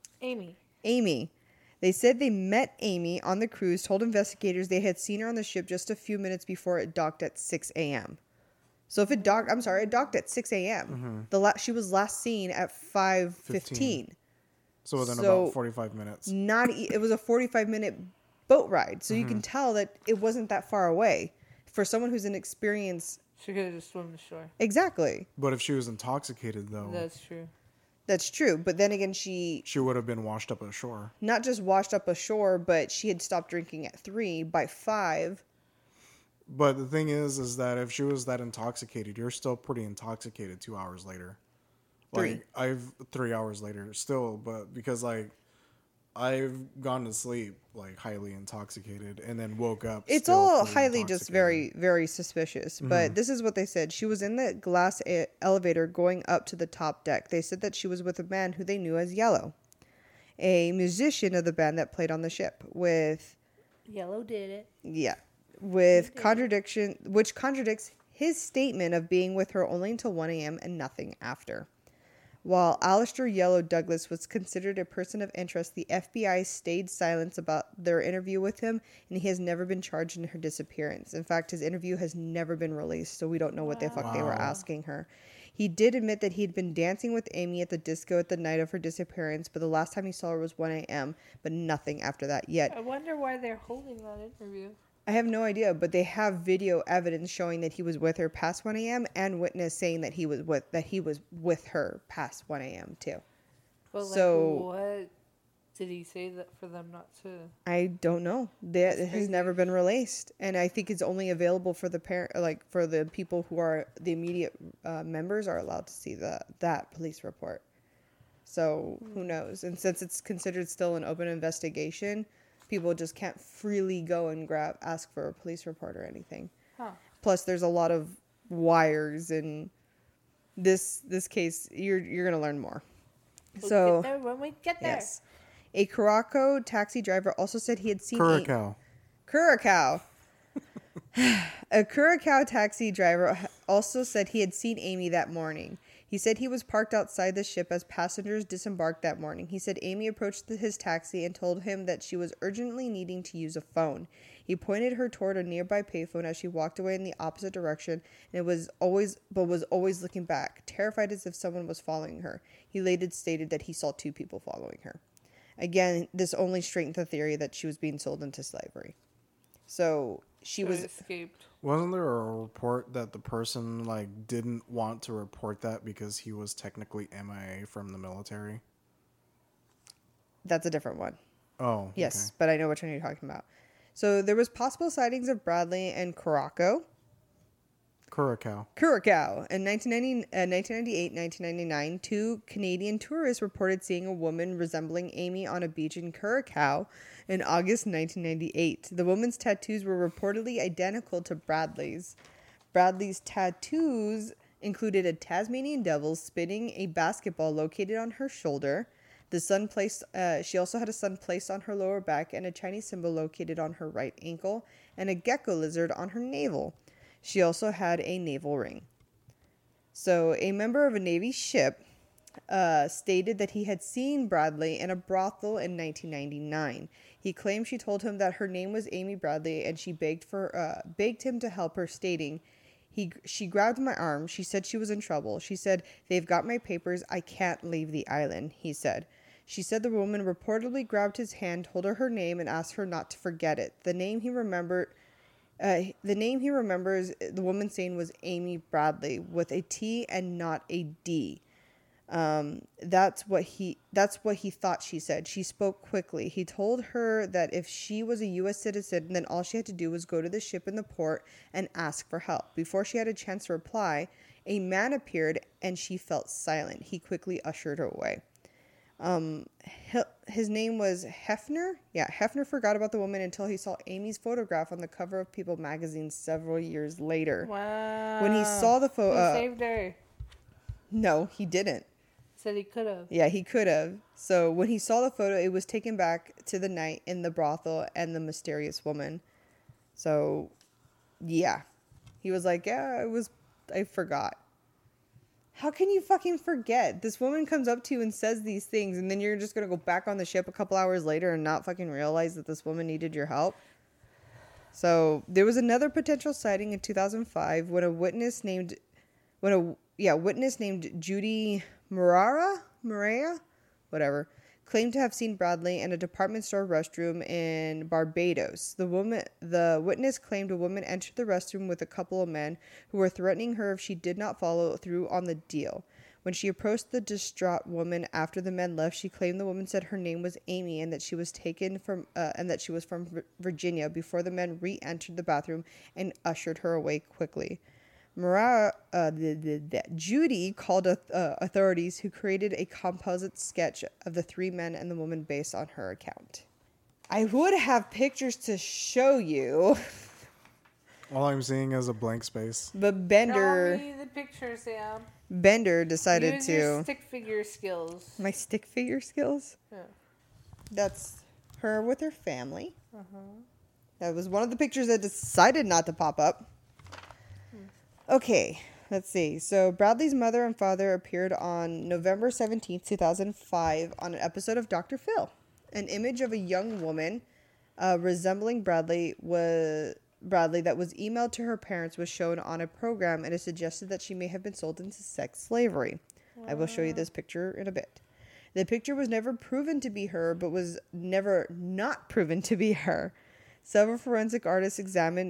Amy. They said they met Amy on the cruise, told investigators they had seen her on the ship just a few minutes before it docked at 6 a.m. So if it docked, it docked at 6 a.m. She was last seen at 5:15. So within about 45 minutes. It was a 45-minute boat ride. So you can tell that it wasn't that far away. For someone who's inexperienced. She could have just swum the shore. Exactly. But if she was intoxicated, though. That's true. That's true. But then again, she would have been washed up ashore. Not just washed up ashore, but she had stopped drinking at 3. By 5. But the thing is that if she was that intoxicated, you're still pretty intoxicated 2 hours later. 3. Like 3 hours later still, but because like I've gone to sleep like highly intoxicated and then woke up. It's all highly just very, very suspicious. But this is what they said. She was in the glass elevator going up to the top deck. They said that she was with a man who they knew as Yellow, a musician of the band that played on the ship with... Yellow did it. Yeah. With which contradicts his statement of being with her only until 1 a.m. and nothing after. While Alistair Yellow Douglas was considered a person of interest, the FBI stayed silent about their interview with him, and he has never been charged in her disappearance. In fact, his interview has never been released, so we don't know what the fuck they were asking her. He did admit that he had been dancing with Amy at the disco at the night of her disappearance, but the last time he saw her was 1 a.m., but nothing after that yet. I wonder why they're holding that interview. I have no idea, but they have video evidence showing that he was with her past 1 a.m. and witness saying that he was with her past 1 a.m. too. But so what did he say that for them not to? I don't know. That has never been released, and I think it's only available for the for the people who are the immediate members are allowed to see that police report. So who knows? And since it's considered still an open investigation, people just can't freely go and ask for a police report or anything. Huh. Plus, there's a lot of wires in this case. You're gonna learn more. We'll get there when we get there. Yes, a Curacao taxi driver also said he had seen Curacao. A Curacao taxi driver also said he had seen Amy that morning. He said he was parked outside the ship as passengers disembarked that morning. He said Amy approached his taxi and told him that she was urgently needing to use a phone. He pointed her toward a nearby payphone as she walked away in the opposite direction and was always looking back, terrified as if someone was following her. He later stated that he saw 2 people following her. Again, this only strengthened the theory that she was being sold into slavery. So she was escaped. Wasn't there a report that the person like didn't want to report that because he was technically MIA from the military? That's a different one. Oh, yes, okay. but I know which one you're talking about. So there was possible sightings of Bradley and Curacao. In 1998, 1999, 2 Canadian tourists reported seeing a woman resembling Amy on a beach in Curacao in August 1998. The woman's tattoos were reportedly identical to Bradley's. Bradley's tattoos included a Tasmanian devil spinning a basketball located on her shoulder. She also had a sun placed on her lower back and a Chinese symbol located on her right ankle and a gecko lizard on her navel. She also had a navel ring. So a member of a Navy ship stated that he had seen Bradley in a brothel in 1999. He claimed she told him that her name was Amy Bradley and she begged him to help her, stating She grabbed my arm. She said she was in trouble. She said, "They've got my papers. I can't leave the island," he said. She said the woman reportedly grabbed his hand, told her name, and asked her not to forget it. The name he remembers, the woman saying, was Amy Bradley with a T and not a D. That's what he thought, she said. She spoke quickly. He told her that if she was a U.S. citizen, then all she had to do was go to the ship in the port and ask for help. Before she had a chance to reply, a man appeared and she felt silent. He quickly ushered her away. His name was Hefner. Yeah, Hefner forgot about the woman until he saw Amy's photograph on the cover of People magazine several years later. Wow. When he saw the photo, he saved her. No, he didn't. Said he could have. Yeah, he could have. So when he saw the photo, it was taken back to the night in the brothel and the mysterious woman. So, yeah, he was like, "Yeah, I forgot." How can you fucking forget? This woman comes up to you and says these things, and then you're just going to go back on the ship a couple hours later and not fucking realize that this woman needed your help? So there was another potential sighting in 2005 when a witness named Judy Maria, whatever, claimed to have seen Bradley in a department store restroom in Barbados. The witness claimed a woman entered the restroom with a couple of men who were threatening her if she did not follow through on the deal. When she approached the distraught woman after the men left, she claimed the woman said her name was Amy and that she was from Virginia before the men re-entered the bathroom and ushered her away quickly. Judy called authorities, who created a composite sketch of the three men and the woman based on her account. I would have pictures to show you. All I'm seeing is a blank space. But Show me the picture, Sam. Bender decided Use to... your stick figure skills. My stick figure skills? Yeah. That's her with her family. That was one of the pictures that decided not to pop up. Okay, let's see. So Bradley's mother and father appeared on November 17th, 2005 on an episode of Dr. Phil. An image of a young woman resembling Bradley that was emailed to her parents was shown on a program, and it suggested that she may have been sold into sex slavery. Wow. I will show you this picture in a bit. The picture was never proven to be her, but was never not proven to be her. Several forensic artists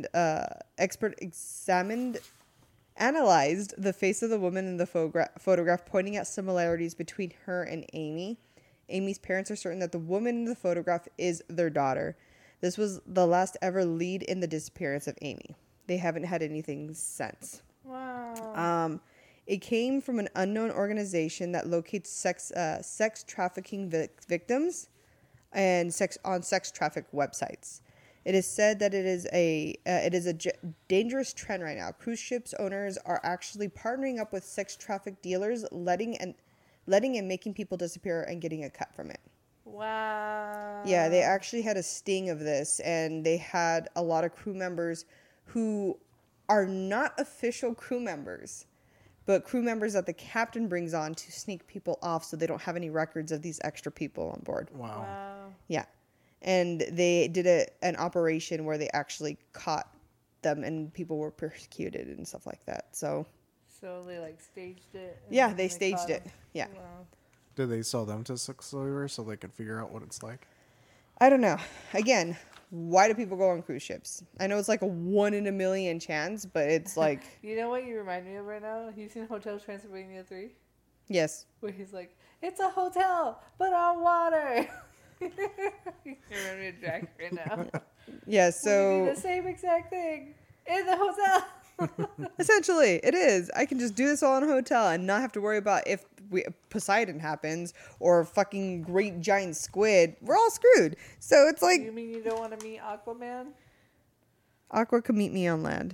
analyzed the face of the woman in the photograph, pointing out similarities between her and Amy. Amy's parents are certain that the woman in the photograph is their daughter. This was the last ever lead in the disappearance of Amy. They haven't had anything since. Wow. It came from an unknown organization that locates sex trafficking victims and sex traffic websites. It is said that it is a dangerous trend right now. Cruise ships owners are actually partnering up with sex traffic dealers, letting and making people disappear and getting a cut from it. Wow. Yeah, they actually had a sting of this, and they had a lot of crew members who are not official crew members, but crew members that the captain brings on to sneak people off so they don't have any records of these extra people on board. Wow. Yeah. And they did an operation where they actually caught them and people were persecuted and stuff like that. So they like staged it? Yeah, they staged it. Yeah. Wow. Did they sell them to sex slavers so they could figure out what it's like? I don't know. Again, why do people go on cruise ships? I know it's like a 1 in a million chance, but it's like... You know what you remind me of right now? You seen Hotel Transylvania 3? Yes. Where he's like, it's a hotel, but on water. You remind me of Jack right now. Yeah, so... We do the same exact thing in the hotel. Essentially, it is. I can just do this all in a hotel and not have to worry about if Poseidon happens or a fucking great giant squid. We're all screwed. So it's like... You mean you don't want to meet Aquaman? Aqua can meet me on land.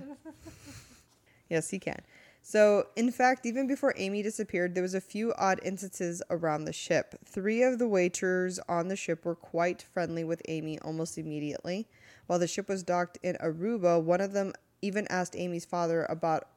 Yes, he can. So, in fact, even before Amy disappeared, there was a few odd instances around the ship. 3 of the waiters on the ship were quite friendly with Amy almost immediately. While the ship was docked in Aruba, one of them even asked Amy's father about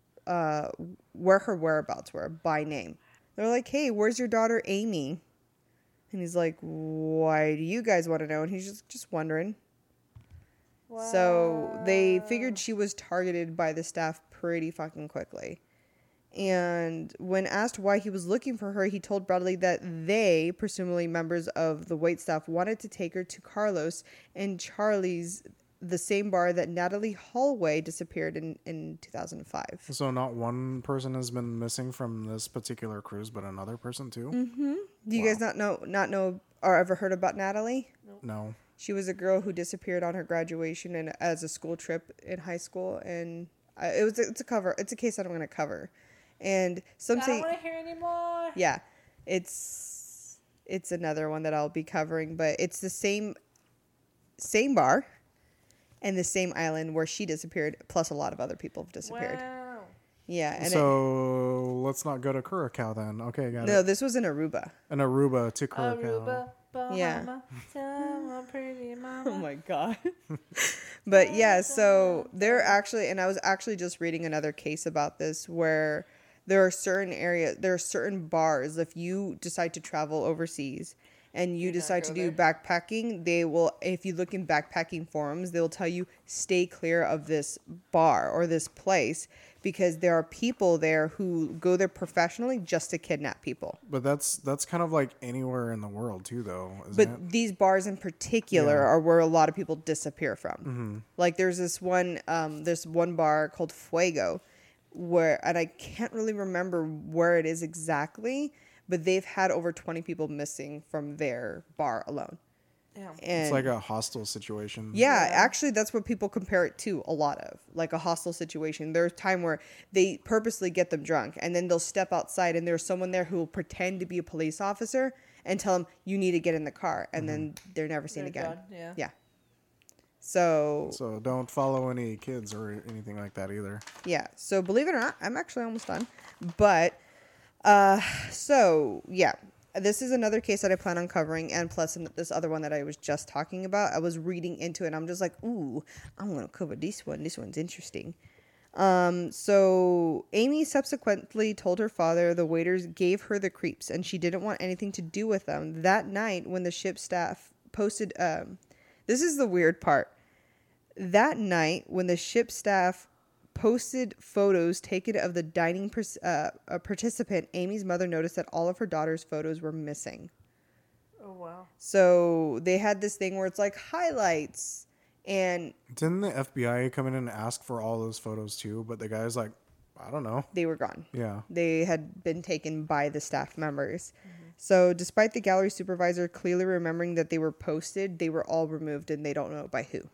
where her whereabouts were by name. They're like, hey, where's your daughter Amy? And he's like, why do you guys want to know? And he's just wondering. Wow. So they figured she was targeted by the staff pretty fucking quickly. And when asked why he was looking for her, he told Bradley that they, presumably members of the waitstaff, wanted to take her to Carlos and Charlie's, the same bar that Natalie Holloway disappeared in 2005. So not one person has been missing from this particular cruise, but another person too? Mm-hmm. Do you guys not know or ever heard about Natalie? No. She was a girl who disappeared on her graduation and as a school trip in high school, and it's a case that I'm going to cover. And some I say don't want to hear anymore. yeah, it's another one that I'll be covering, but it's the same bar and the same island where she disappeared, plus a lot of other people have disappeared. Wow. Yeah, and So let's not go to Curacao then. Okay, got no, it. this was in Aruba. An Aruba to Curacao. Aruba, Bahama, Yeah. tell my pretty mama. Oh my god. But yeah, so they're actually, and I was actually just reading another case about this where there are certain bars, if you decide to travel overseas and you decide to do backpacking, they will, if you look in backpacking forums, they'll tell you stay clear of this bar or this place because there are people there who go there professionally just to kidnap people. But that's kind of like anywhere in the world too, though, isn't But it? these bars in particular Yeah. are where a lot of people disappear from. Like there's this one bar called Fuego, and I can't really remember where it is exactly, but they've had over 20 people missing from their bar alone. Damn. And It's like a hostile situation. yeah, actually, that's what people compare it to a lot of, like a hostile situation. There's time where they purposely get them drunk, and then they'll step outside, and there's someone there who will pretend to be a police officer and tell them, you need to get in the car, and then they're never seen They're again. gone, yeah. So, So don't follow any kids or anything like that either. yeah. So, believe it or not, I'm actually almost done. But, so, yeah. This is another case that I plan on covering, and plus this other one that I was just talking about. I was reading into it, and I'm just like, ooh, I'm going to cover this one. This one's interesting. So Amy subsequently told her father the waiters gave her the creeps, and she didn't want anything to do with them. That night, when the ship staff posted, this is the weird part. That night, when the ship staff posted photos taken of the dining participant, Amy's mother noticed that all of her daughter's photos were missing. Oh, wow. So they had this thing where it's like highlights, and Didn't the FBI come in and ask for all those photos too? But the guy's like, I don't know. they were gone. Yeah. They had been taken by the staff members. So despite the gallery supervisor clearly remembering that they were posted, they were all removed and they don't know by who.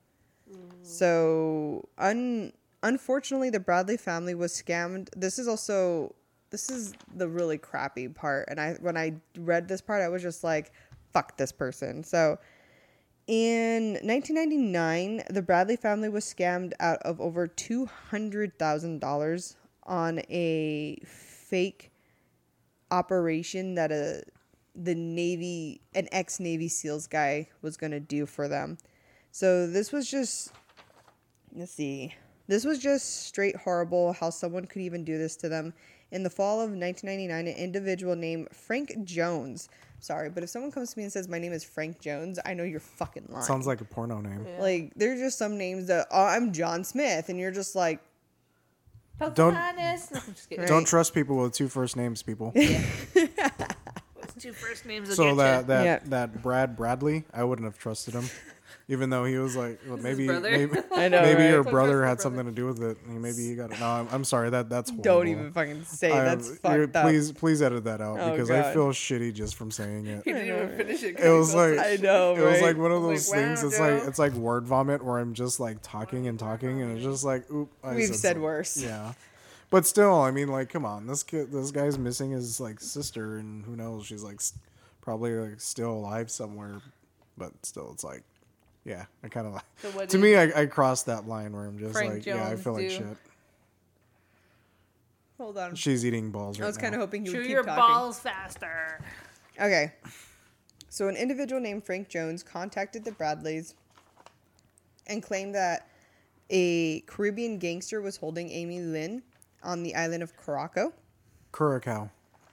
So unfortunately, the Bradley family was scammed. This is the really crappy part. And when I read this part, I was just like, fuck this person. So in 1999, the Bradley family was scammed out of over $200,000 on a fake operation that an ex-Navy SEALs guy was going to do for them. So this was just, this was just straight horrible how someone could even do this to them. In the fall of 1999, an individual named Frank Jones. Sorry, but if someone comes to me and says, my name is Frank Jones, I know you're fucking lying. Sounds like a porno name. Yeah. Like, there's just some names that, oh, I'm John Smith, and you're just like, Pocahontas. No, I'm just kidding. Right. Don't trust people with two first names, people. Those two first names will So get Yeah. that Bradley, I wouldn't have trusted him, even though he was like, well, maybe brother? I know, maybe right? your Don't brother trust had my something to do with it. Maybe he got it. No, I'm sorry. That's horrible. don't even fucking say that's fucked up. Please edit that out Oh, because God. I feel shitty just from saying it. He didn't even finish it. It was like I know, it was right? like one of I those was like, things. wow, It's Joe. like it's like word vomit where I'm just like talking and it's just like, oop. We've said something. worse. Yeah, but still, I mean, like, come on, this guy's missing his like sister, and who knows, she's like probably like still alive somewhere, but still, it's like, yeah, I kind of like. So what To did me, I crossed that line where I'm just Frank like, yeah, I Jones feel like do? shit. Hold on. She's eating balls right I was kind of now. hoping you chew would keep your talking. balls faster? Okay. So an individual named Frank Jones contacted the Bradleys and claimed that a Caribbean gangster was holding Amy Lynn on the island of Curacao. Curacao.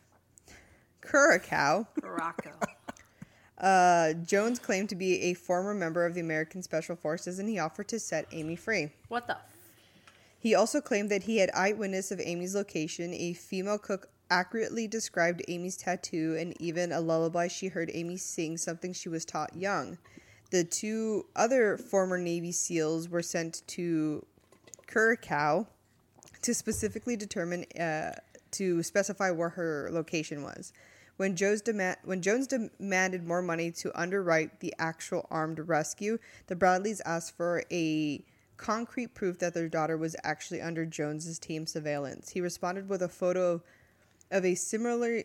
Morocco. Jones claimed to be a former member of the American Special Forces, and he offered to set Amy free. What the? He also claimed that he had eyewitness of Amy's location. A female cook accurately described Amy's tattoo, and even a lullaby she heard Amy sing, something she was taught young. The 2 other former Navy SEALs were sent to Curacao to specifically determine to specify where her location was. When Jones demanded more money to underwrite the actual armed rescue, the Bradleys asked for a concrete proof that their daughter was actually under Jones's team surveillance. He responded with a photo of a similarly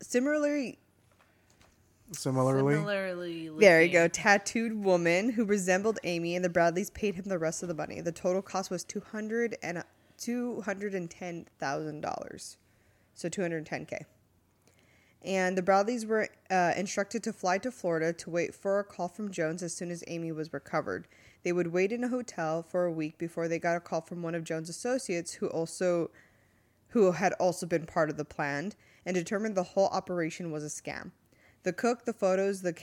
there you go, tattooed woman who resembled Amy, and the Bradleys paid him the rest of the money. The total cost was $210,000, so $210K. And the Bradleys were instructed to fly to Florida to wait for a call from Jones as soon as Amy was recovered. They would wait in a hotel for a week before they got a call from one of Jones' associates who had also been part of the plan, and determined the whole operation was a scam. The cook, the photos, the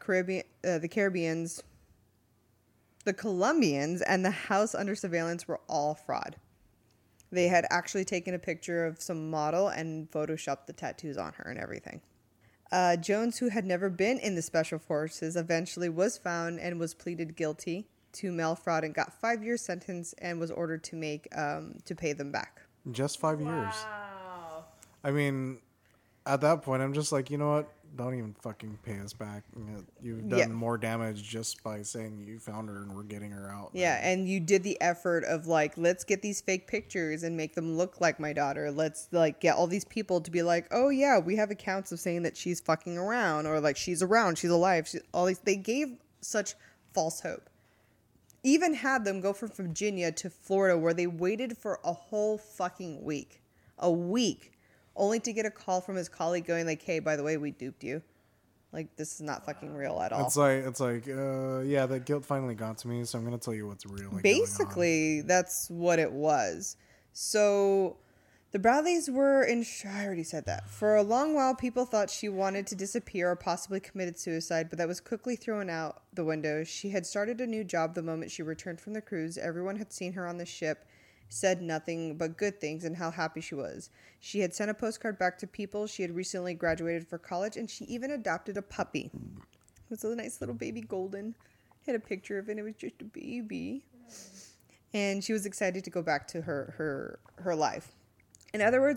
Colombians, and the house under surveillance were all fraud. They had actually taken a picture of some model and photoshopped the tattoos on her and everything. Jones, who had never been in the Special Forces, eventually was found and was pleaded guilty to mail fraud and got 5-year sentence and was ordered to pay them back. Just 5 years. Wow. I mean, at that point, I'm just like, you know what? Don't even fucking pay us back. You've done more damage just by saying you found her and we're getting her out. Yeah, and you did the effort of like, let's get these fake pictures and make them look like my daughter. Let's like get all these people to be like, oh yeah, we have accounts of saying that she's fucking around, or like she's around, she's alive. All these, they gave such false hope. Even had them go from Virginia to Florida, where they waited for a whole fucking week. A week. Only to get a call from his colleague going like, hey, by the way, we duped you. Like, this is not fucking real at all. It's like, yeah, the guilt finally got to me, so I'm going to tell you what's really Basically, that's what it was. So, the Bradleys were I already said that. For a long while, people thought she wanted to disappear or possibly committed suicide, but that was quickly thrown out the window. She had started a new job the moment she returned from the cruise. Everyone had seen her on the ship, said nothing but good things and how happy she was. She had sent a postcard back to people. She had recently graduated for college, and she even adopted a puppy. It was a nice little baby golden. Had a picture of it. It was just a baby. And she was excited to go back to her life. In other words,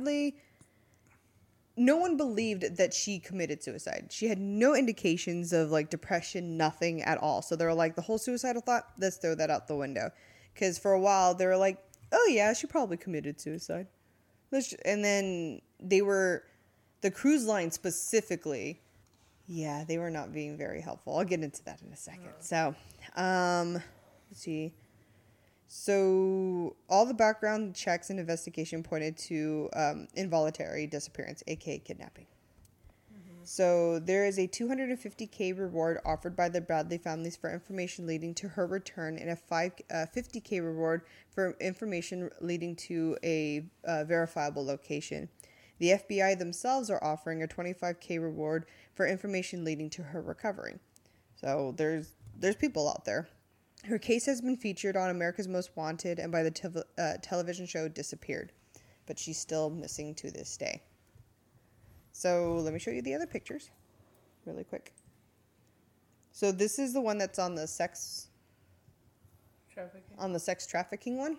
no one believed that she committed suicide. She had no indications of like depression, nothing at all. So they were like, the whole suicidal thought, let's throw that out the window. Because for a while, they were like, oh, yeah, she probably committed suicide. And then the cruise line specifically, yeah, they were not being very helpful. I'll get into that in a second. So, let's see. So, all the background checks and investigation pointed to involuntary disappearance, a.k.a. kidnapping. So there is a $250K reward offered by the Bradley families for information leading to her return, and a $50K reward for information leading to a verifiable location. The FBI themselves are offering a $25K reward for information leading to her recovery. So there's people out there. Her case has been featured on America's Most Wanted and by the television show Disappeared, but she's still missing to this day. So let me show you the other pictures really quick. So this is the one that's on the sex trafficking one.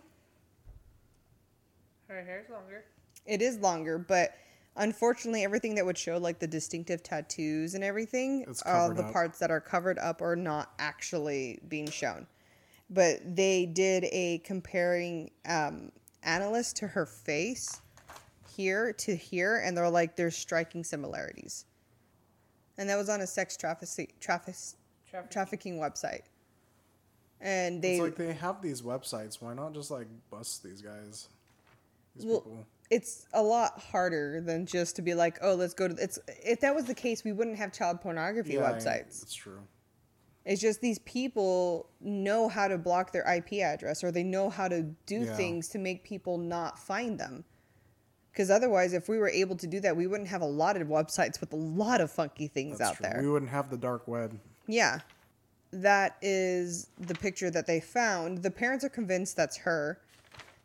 Her hair's longer. It is longer, but unfortunately everything that would show like the distinctive tattoos and everything, all the parts that are covered up are not actually being shown. But they did a comparing analyst to her face here to here, and they're like, there's striking similarities. And that was on a sex trafficking website. And it's like they have these websites. Why not just like bust these guys? People. It's a lot harder than just to be like, oh, let's go to. If that was the case, we wouldn't have child pornography websites. That's true. It's just these people know how to block their IP address, or they know how to do things to make people not find them. Because otherwise, if we were able to do that, we wouldn't have a lot of websites with a lot of funky things out there. We wouldn't have the dark web. Yeah. That is the picture that they found. The parents are convinced that's her.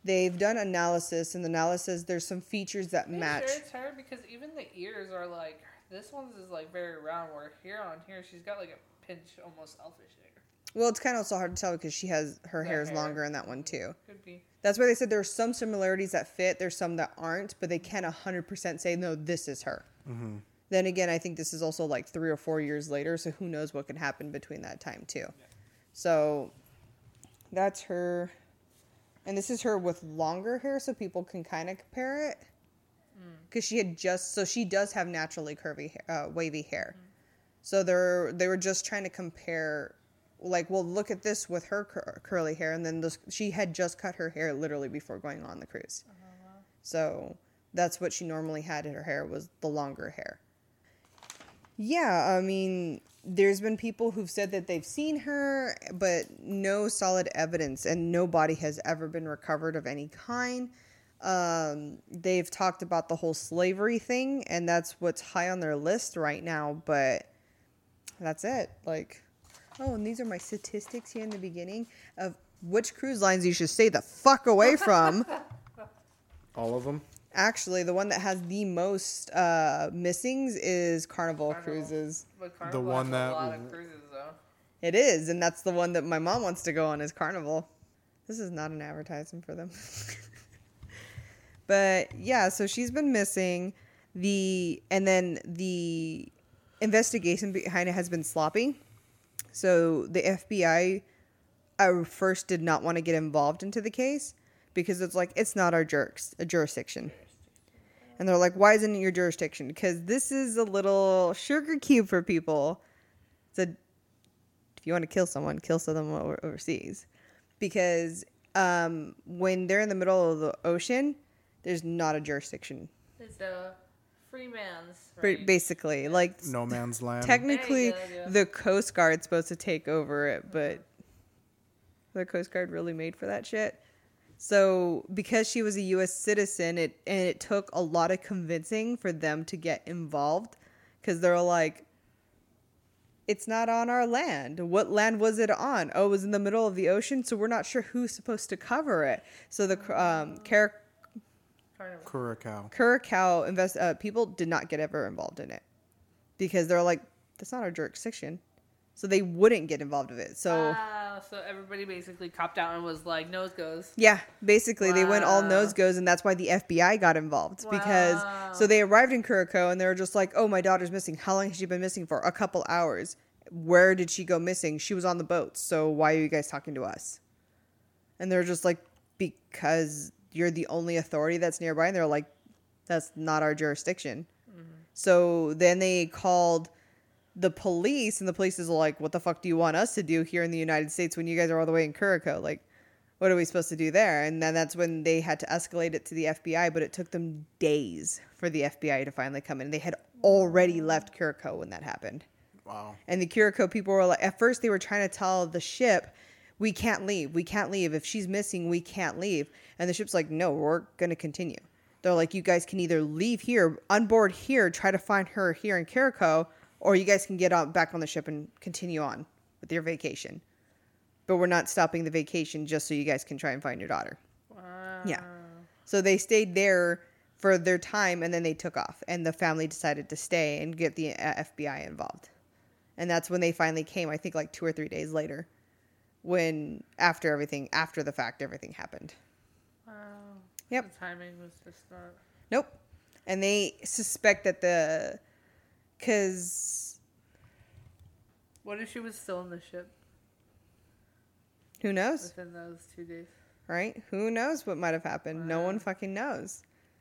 they've done analysis, and the analysis there's some features that match. Sure it's her because even the ears are like this one's is like very round. Where here she's got like a pinch, almost elfish hair. Well, it's kind of also hard to tell because she has her hair is longer in that one too. Could be. That's why they said there's some similarities that fit. There's some that aren't, but they can't 100% say no. This is her. Mm-hmm. Then again, I think this is also like 3 or 4 years later, so who knows what can happen between that time too. Yeah. So that's her, and this is her with longer hair, so people can kind of compare it. Because she does have naturally curvy, wavy hair. So they were just trying to compare. Like, well, look at this with her curly hair, and then she had just cut her hair literally before going on the cruise. Wow. So that's what she normally had in her hair, was the longer hair. Yeah, I mean, there's been people who've said that they've seen her, but no solid evidence, and no body has ever been recovered of any kind. They've talked about the whole slavery thing, and that's what's high on their list right now, but that's it. Like... Oh, and these are my statistics here in the beginning of which cruise lines you should stay the fuck away from. All of them? Actually, the one that has the most missings is Carnival Cruises. But Carnival the one has that... a lot of cruises, though. It is, and that's the one that my mom wants to go on is Carnival. This is not an advertisement for them. But, yeah, so she's been missing. And then the investigation behind it has been sloppy. So the FBI first did not want to get involved into the case because it's like, it's not our jurisdiction. And they're like, why isn't it your jurisdiction? Because this is a little sugar cube for people. So if you want to kill someone overseas. Because when they're in the middle of the ocean, there's not a jurisdiction. It's a free man's, right? Basically, like no man's land. Technically, the Coast Guard's supposed to take over it, but the Coast Guard really made for that shit. So, because she was a U.S. citizen, it took a lot of convincing for them to get involved, because they're like, it's not on our land. What land was it on? Oh, it was in the middle of the ocean, so we're not sure who's supposed to cover it. So the Curacao people did not get ever involved in it because they're like, that's not our jurisdiction, so they wouldn't get involved with it. So everybody basically copped out and was like, nose goes. Yeah, basically they went all nose goes, and that's why the FBI got involved because so they arrived in Curacao and they were just like, oh, my daughter's missing. How long has she been missing for? A couple hours. Where did she go missing? She was on the boat. So why are you guys talking to us? And they're just like, because you're the only authority that's nearby. And they're like, that's not our jurisdiction. Mm-hmm. So then they called the police, and the police is like, what the fuck do you want us to do here in the United States when you guys are all the way in Curacao? Like, what are we supposed to do there? And then that's when they had to escalate it to the FBI, but it took them days for the FBI to finally come in. They had already left Curacao when that happened. Wow. And the Curacao people were like, at first they were trying to tell the ship, we can't leave. We can't leave. If she's missing, we can't leave. And the ship's like, no, we're going to continue. They're like, you guys can either leave here, unboard here, try to find her here in Curacao, or you guys can get back on the ship and continue on with your vacation. But we're not stopping the vacation just so you guys can try and find your daughter. Wow. Yeah. So they stayed there for their time, and then they took off. And the family decided to stay and get the FBI involved. And that's when they finally came, I think like 2 or 3 days later. When after the fact, everything happened. Wow. Yep. The timing was just not. Nope. And they suspect that because. What if she was still in the ship? Who knows? Within those 2 days. Right? Who knows what might have happened? Wow. No one fucking knows.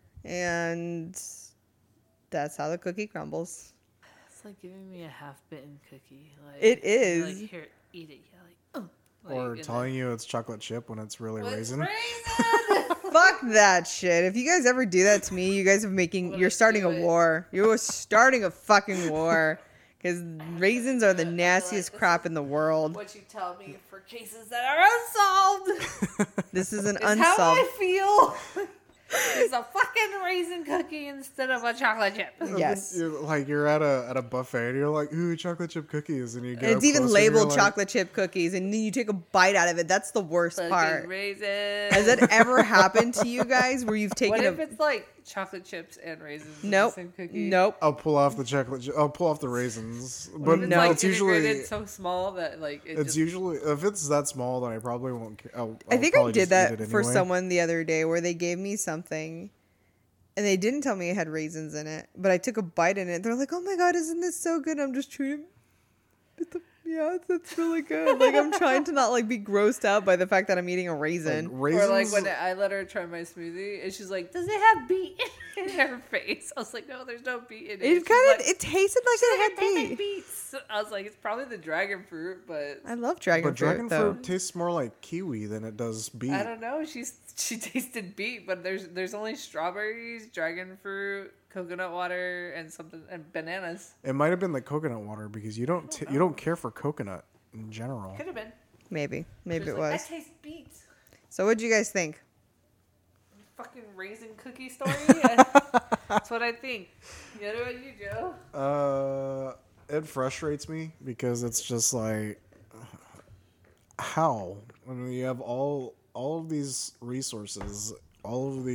And that's how the cookie crumbles. It's like giving me a half-bitten cookie. Like, it is. Like, here, eat it. Yeah, like, oh. Or telling you it's chocolate chip when it's really raisin. Fuck that shit. If you guys ever do that to me, you guys are you're starting a war. You're starting a fucking war. Because raisins are the nastiest crap in the world. What you tell me for cases that are unsolved. This is an it's unsolved. how I feel. It's a fucking raisin cookie instead of a chocolate chip. Yes. You're at a buffet and you're like, ooh, chocolate chip cookies, and you go. And it's even closer and you're labeled like, chocolate chip cookies, and then you take a bite out of it. That's the worst Fucking part. raisins. Has that ever happened to you guys where you've taken What if a? it's like chocolate chips and raisins in Nope. the same cookie? Nope. I'll pull off the chocolate. I'll pull off the raisins, but It's No. like it's usually. integrated so small that like It's usually if it's that small, then I probably won't. I think I probably did just that eat it for anyway. someone the other day where they gave me something and they didn't tell me it had raisins in it, but I took a bite in it. They're like, "Oh my god, isn't this so good?" I'm just treating. Yeah, that's really good. Like I'm trying to not like be grossed out by the fact that I'm eating a raisin. Raisins, Or like when I let her try my smoothie, and she's like, "Does it have beet in her face?" I was like, "No, there's no beet in it." It She's kind of like, it tasted like it had "Tastes like beet. beets." I was like, "It's probably the dragon fruit, but I love dragon but fruit dragon though. fruit tastes more like kiwi than it does beet. I don't know." She tasted beet, but there's only strawberries, dragon fruit, coconut water, and bananas. It might have been the coconut water because you don't care for coconut in general. Could have been. Maybe She's it like, was. "That tastes beets." So what'd you guys think? Fucking raisin cookie story. That's what I think. What about you, Joe? It frustrates me because it's just like, how? I mean, you have all of these resources, all of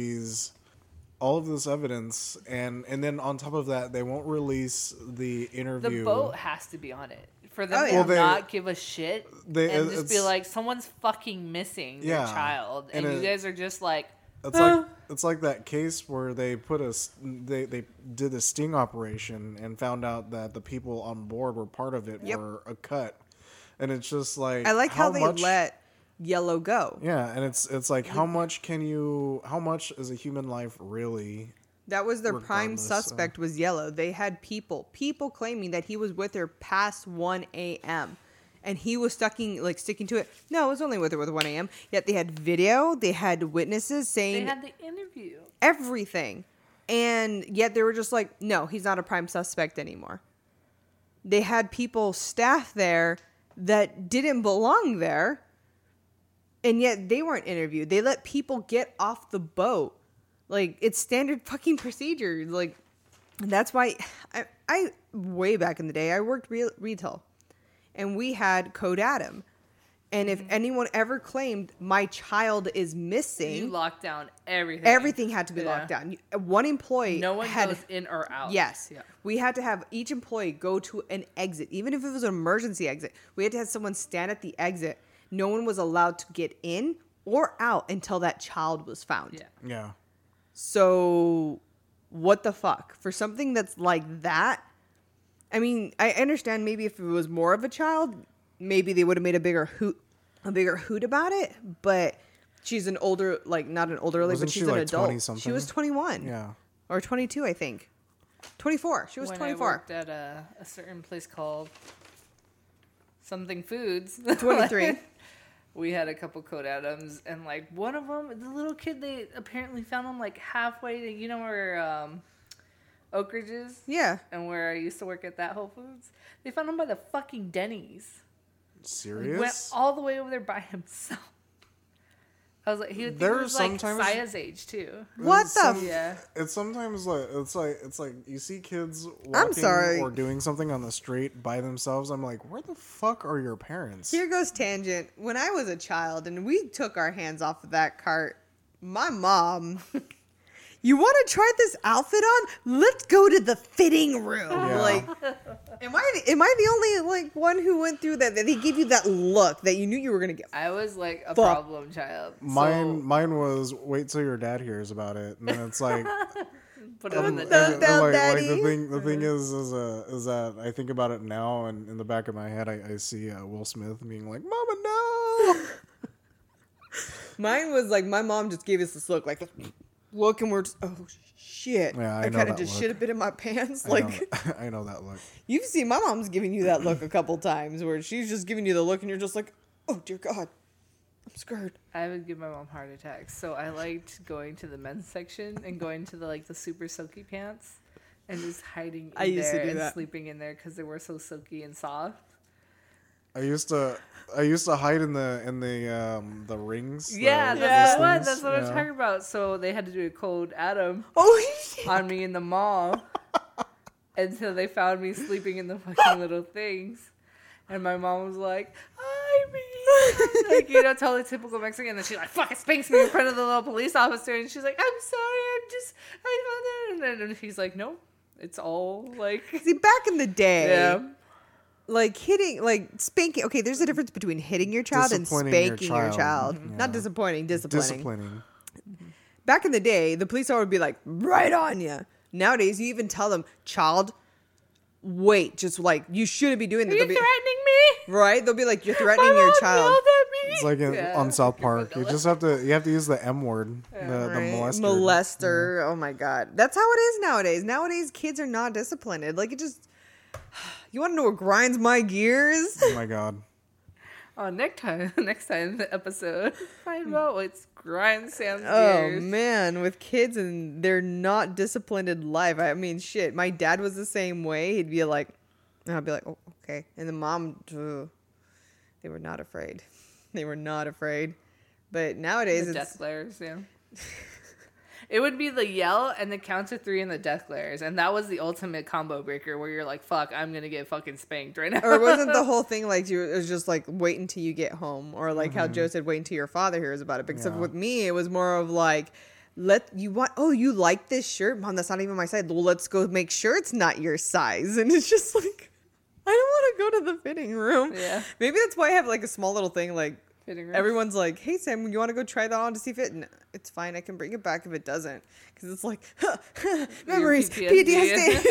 this evidence, and then on top of that, they won't release the interview. The boat has to be on it for them Oh, to yeah. Well, not give a shit they- and just be it's- like, someone's fucking missing their Yeah. child, and And you guys are just like, It's like that case where they they did a sting operation and found out that the people on board were part of it Yep. were a cut, and it's just like I like how they much, let Yellow go. yeah, and it's like how much is a human life really? That was their prime Regardless, suspect was Yellow. They had people claiming that he was with her past 1 a.m. and he was sticking to it. No, it was only with her with 1 a.m. Yet they had video, they had witnesses they saying had the interview. everything. And yet they were just like, no, he's not a prime suspect anymore. They had people staff there that didn't belong there. And yet they weren't interviewed. They let people get off the boat. Like, it's standard fucking procedure. Like, that's why I way back in the day, I worked retail. And we had Code Adam. And if anyone ever claimed my child is missing, You locked down everything. everything had to be Yeah. locked down. One employee No one had goes in or out. Yes. Yeah. We had to have each employee go to an exit, even if it was an emergency exit. We had to have someone stand at the exit. No one was allowed to get in or out until that child was found. Yeah. Yeah, So, what the fuck? For something that's like that, I mean, I understand maybe if it was more of a child, maybe they would have made a bigger hoot about it, but she's an older, like not an older lady, Wasn't but she, she's an like, adult. 20-something? She was 21. yeah. Or 22, I think. 24. She was When 24. I worked at a certain place called Something Foods. 23. We had a couple Code Adams, and like one of them, the little kid, they apparently found him like halfway to, where Oak Ridge is? Yeah. And where I used to work at that Whole Foods. They found him by the fucking Denny's. Serious? Went all the way over there by himself. I was like, he There was are like sometimes- Saya's age too. What the Some- Yeah. It's sometimes it's like you see kids walking I'm sorry. or doing something on the street by themselves. I'm like, where the fuck are your parents? Here goes tangent. When I was a child and we took our hands off of that cart, my mom, you want to try this outfit on? Let's go to the fitting room. Yeah. Like, am I the only like one who went through that? That they give you that look that you knew you were gonna get? I was like a Fuck. problem child. Mine was wait till your dad hears about it, and then it's like, Put it in the Don't tell Daddy. the thing is that I think about it now, and in the back of my head, I see Will Smith being like, "Mama, no." Mine was like my mom just gave us this look, look, and we're just, oh shit. Yeah, I know kind of that just look. shit a bit in my pants. I know Like, that- I know that look. you've seen my mom's giving you that look a couple times where she's just giving you the look and you're just like, oh dear God, I'm scared. I would give my mom heart attacks. So I liked going to the men's section and going to the super silky pants and just hiding in I used to there do and that. sleeping in there because they were so silky and soft. I used to hide in the rings. Yeah, the that's the one. things, That's what I'm yeah. talking about. So they had to do a code Adam Oh shit. on me in the mall until they found me sleeping in the fucking little things. And my mom was like, "Hi, me," like totally typical Mexican. And then she like fucking spanks me in front of the little police officer, and she's like, "I'm sorry, I found it." And he's like, "No, it's all like." See, back in the day, Yeah. like hitting, like spanking. Okay, there's a difference between hitting your child and Disciplining your spanking your child. child. Mhm. Not Yeah. disappointing, disciplining. Disciplining. Back in the day, the police officer would be like, right on you. Nowadays, you even tell them, child, wait, just like, you shouldn't be doing Are that. you They'll be, threatening me? right? They'll be like, you're threatening My your mom child. yelled at me. It's like Yeah. on South Park. You just have to use the M word, the Right? molester. Molester. Oh my God. That's how it is nowadays. Nowadays, kids are not disciplined. Like, it just, you want to know what grinds my gears? Oh my god. Oh, next time in the episode, find out what's grind Sam's Oh gears. man, with kids and they're not disciplined in life. I mean, shit. My dad was the same way. He'd be like, and I'd be like, oh, okay. And the mom, ugh, they were not afraid. They were not afraid. But nowadays, The it's death glares, yeah. It would be the yell and the count to 3 and the death glares, and that was the ultimate combo breaker where you're like, "Fuck, I'm gonna get fucking spanked right now." or wasn't the whole thing like it was just like wait until you get home, or like how Joe said wait until your father hears about it. Because Yeah. with me, it was more of like. You like this shirt? Mom, that's not even my size. Well, let's go make sure it's not your size. And it's just like, I don't want to go to the fitting room. Yeah. Maybe that's why I have like a small little thing. Like Fitting room. everyone's like, hey, Sam, you want to go try that on to see if it? No, it's fine. I can bring it back if it doesn't. Because it's like, memories, PTSD.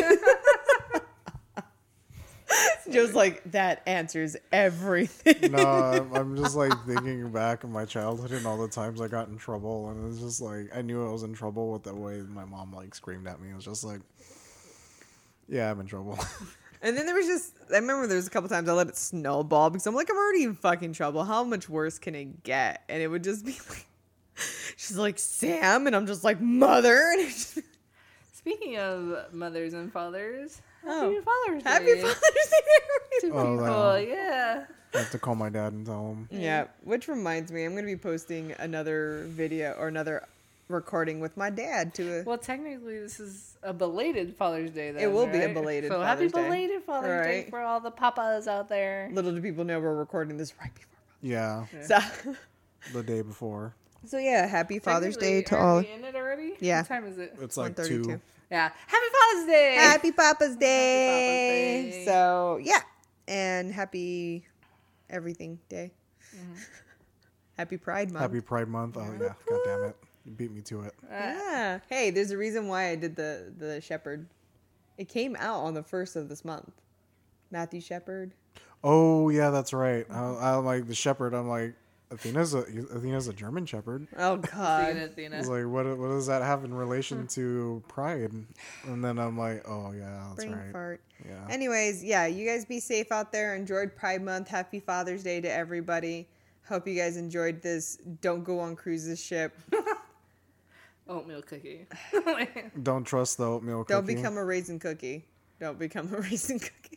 Joe's like, that answers everything. No, I'm just like thinking back in my childhood and all the times I got in trouble, and it's just like I knew I was in trouble with the way my mom like screamed at me. It was just like, yeah, I'm in trouble. And then there was just, I remember there was a couple times I let it snowball because I'm like, I'm already in fucking trouble. How much worse can it get? And it would just be like, she's like, Sam. And I'm just like, mother. And it's just, Speaking of mothers and fathers, Oh. Happy Father's Day. happy Father's Day. to everybody. Oh, people. wow. Yeah. I have to call my dad and tell him. Yeah, which reminds me, I'm going to be posting another video or another recording with my dad to Well, technically, this is a belated Father's Day. Then, It will be a right? belated so Father's Day. happy belated Father's Day Right. for all the papas out there. little do people know we're recording this right before. Yeah, So, the day before. so yeah, happy Father's Day to Technically, all. are we in it already? Yeah. What time is it? It's like 1:32. 2. Yeah. Happy Father's Day. Happy Papa's Day. Day. So yeah, and happy everything day. Happy Pride Month. Happy Pride Month. Oh yeah, god damn it, you beat me to it. Yeah. Hey, there's a reason why I did the Shepherd. It came out on the 1st of this month. Matthew Shepard. Oh yeah, that's right. I'm like the shepherd. I'm like Athena's a German shepherd. Oh God. Athena. I was like, what does that have in relation to pride? And then I'm like, oh yeah, that's Brain right. fart. Yeah. Anyways, yeah, you guys be safe out there. Enjoyed Pride Month. Happy Father's Day to everybody. Hope you guys enjoyed this. Don't go on cruises ship. Oatmeal cookie. Don't trust the oatmeal cookie. Don't become a raisin cookie. Don't become a raisin cookie.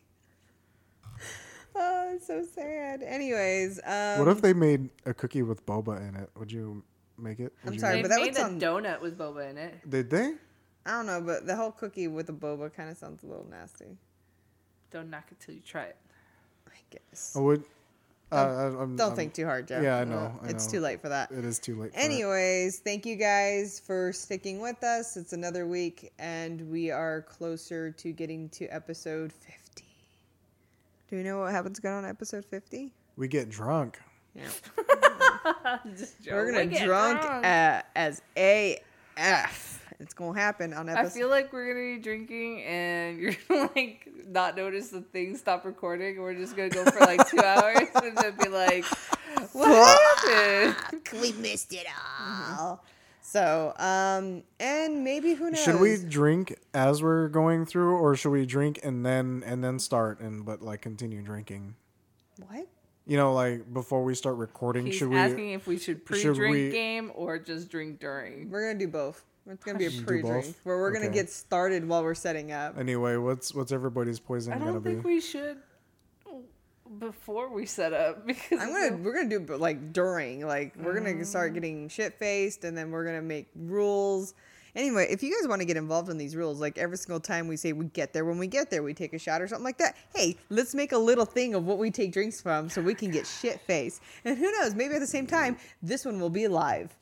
Oh, it's so sad. Anyways, What if they made a cookie with boba in it? Would you make it? Would I'm you sorry, They but that made would a sound- donut with boba in it. Did they? I don't know, but the whole cookie with the boba kind of sounds a little nasty. Don't knock it till you try it. I guess. I would. Don't think too hard, Jeff. Yeah, I know. It's too late for that. It is too late. For Anyways, thank you guys for sticking with us. It's another week, and we are closer to getting to episode 50. Do you know what happens going on episode 50? we get drunk. Yeah. Just We're joke. going We to get drunk drunk. as AF. It's going to happen on I episode... feel like we're gonna be drinking and you're gonna like not notice the thing stop recording and we're just gonna go for like 2 hours and then be like, what happened? We missed it all. So, and maybe who knows? Should we drink as we're going through, or should we drink and then start but like continue drinking? What? You know, like before we start recording, He's should we? asking if we should pre-drink we- game or just drink during. We're going to do both. It's going to be a Do pre-drink both? where we're going to Okay. get started while we're setting up. Anyway, what's everybody's poison I gonna don't be? think we should. before we set up because we're gonna do it, but like during, like we're gonna start getting shit faced, and then we're gonna make rules. Anyway, if you guys want to get involved in these rules, like every single time we say we get there, when we get there, we take a shot or something like that. Hey, let's make a little thing of what we take drinks from so we can get shit faced. And who knows, maybe at the same time, this one will be live.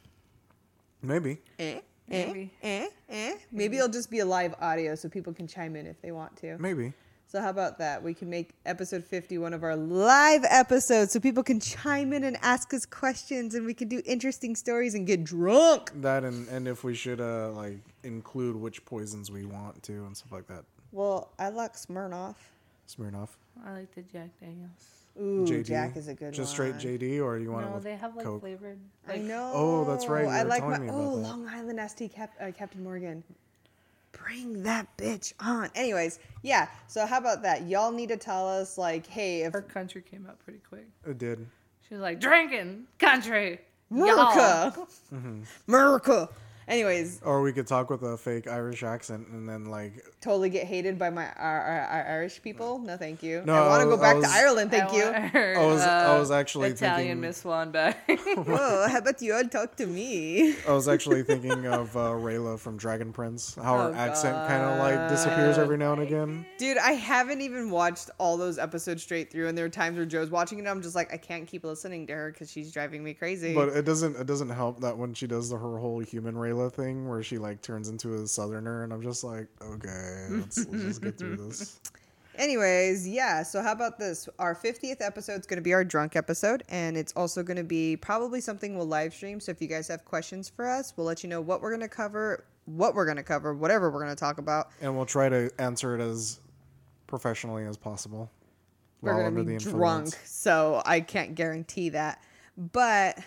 Maybe. Maybe. Maybe it'll just be a live audio so people can chime in if they want to. Maybe. So how about that? We can make episode 50 one of our live episodes so people can chime in and ask us questions, and we can do interesting stories and get drunk. That and if we should like include which poisons we want to and stuff like that. Well, I like Smirnoff. Smirnoff. I like the Jack Daniels. Ooh, JD. Jack is a good one. Just straight JD, or do you want it No, with they have like Coke? flavored. I Like, know. Oh, that's right. You I were like telling me about that. Long Island ST Captain Morgan. Bring that bitch on. Anyways, yeah. So how about that? Y'all need to tell us, like, hey, if Her country came out pretty quick. It did. She was like, drinking country. America, Mm-hmm. America. Anyways, Or we could talk with a fake Irish accent and then like. totally get hated by my our Irish people. No, thank you. No, I want to go back I was- to Ireland. Thank you. I was actually Italian thinking. Miss Swanback. Whoa, how about you all talk to me? I was actually thinking of Rayla from Dragon Prince. How her Oh, accent kind of like disappears every now and again. Dude, I haven't even watched all those episodes straight through, and there are times where Joe's watching it, and I'm just like, I can't keep listening to her because she's driving me crazy. But it doesn't help that when she does her whole human Rayla thing where she like turns into a southerner, and I'm just like, okay, let's just get through this. Anyways, yeah, so how about this? Our 50th episode is going to be our drunk episode, and it's also going to be probably something we'll live stream. So if you guys have questions for us, we'll let you know what we're going to cover, whatever we're going to talk about. And we'll try to answer it as professionally as possible. We're while going to under be the drunk, influence. so I can't guarantee that. But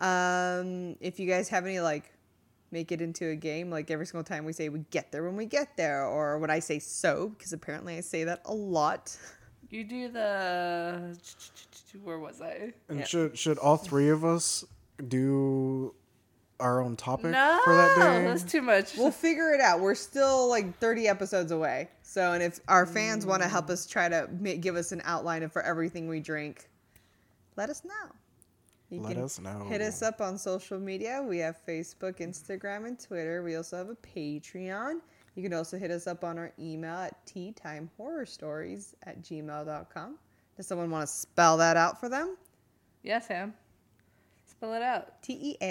if you guys have any, like, make it into a game, like every single time we say we get there when we get there, or when I say so, because apparently I say that a lot. You do the. Where was I? And Yeah. should all three of us do our own topic No, for that day? that's too much. We'll figure it out. We're still like 30 episodes away. So, and if our fans want to help us try to give us an outline for everything we drink, let us know. You Let can us know. Hit us up on social media. We have Facebook, Instagram, and Twitter. We also have a Patreon. You can also hit us up on our email at teatimehorrorstories@gmail.com. Does someone want to spell that out for them? Yeah, Sam. Spell it out.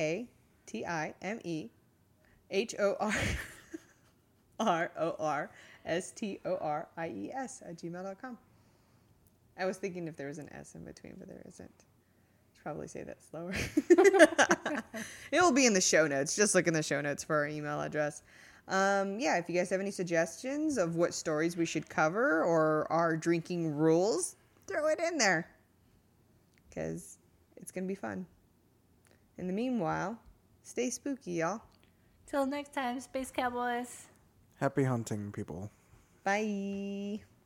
TEATIMEHORRORSTORIES@gmail.com. I was thinking if there was an S in between, but there isn't. Should probably say that slower. It will be in the show notes. Just look in the show notes for our email address. Yeah, if you guys have any suggestions of what stories we should cover or our drinking rules, throw it in there. Because it's going to be fun. In the meanwhile, stay spooky, y'all. Till next time, Space Cowboys. Happy hunting, people. Bye.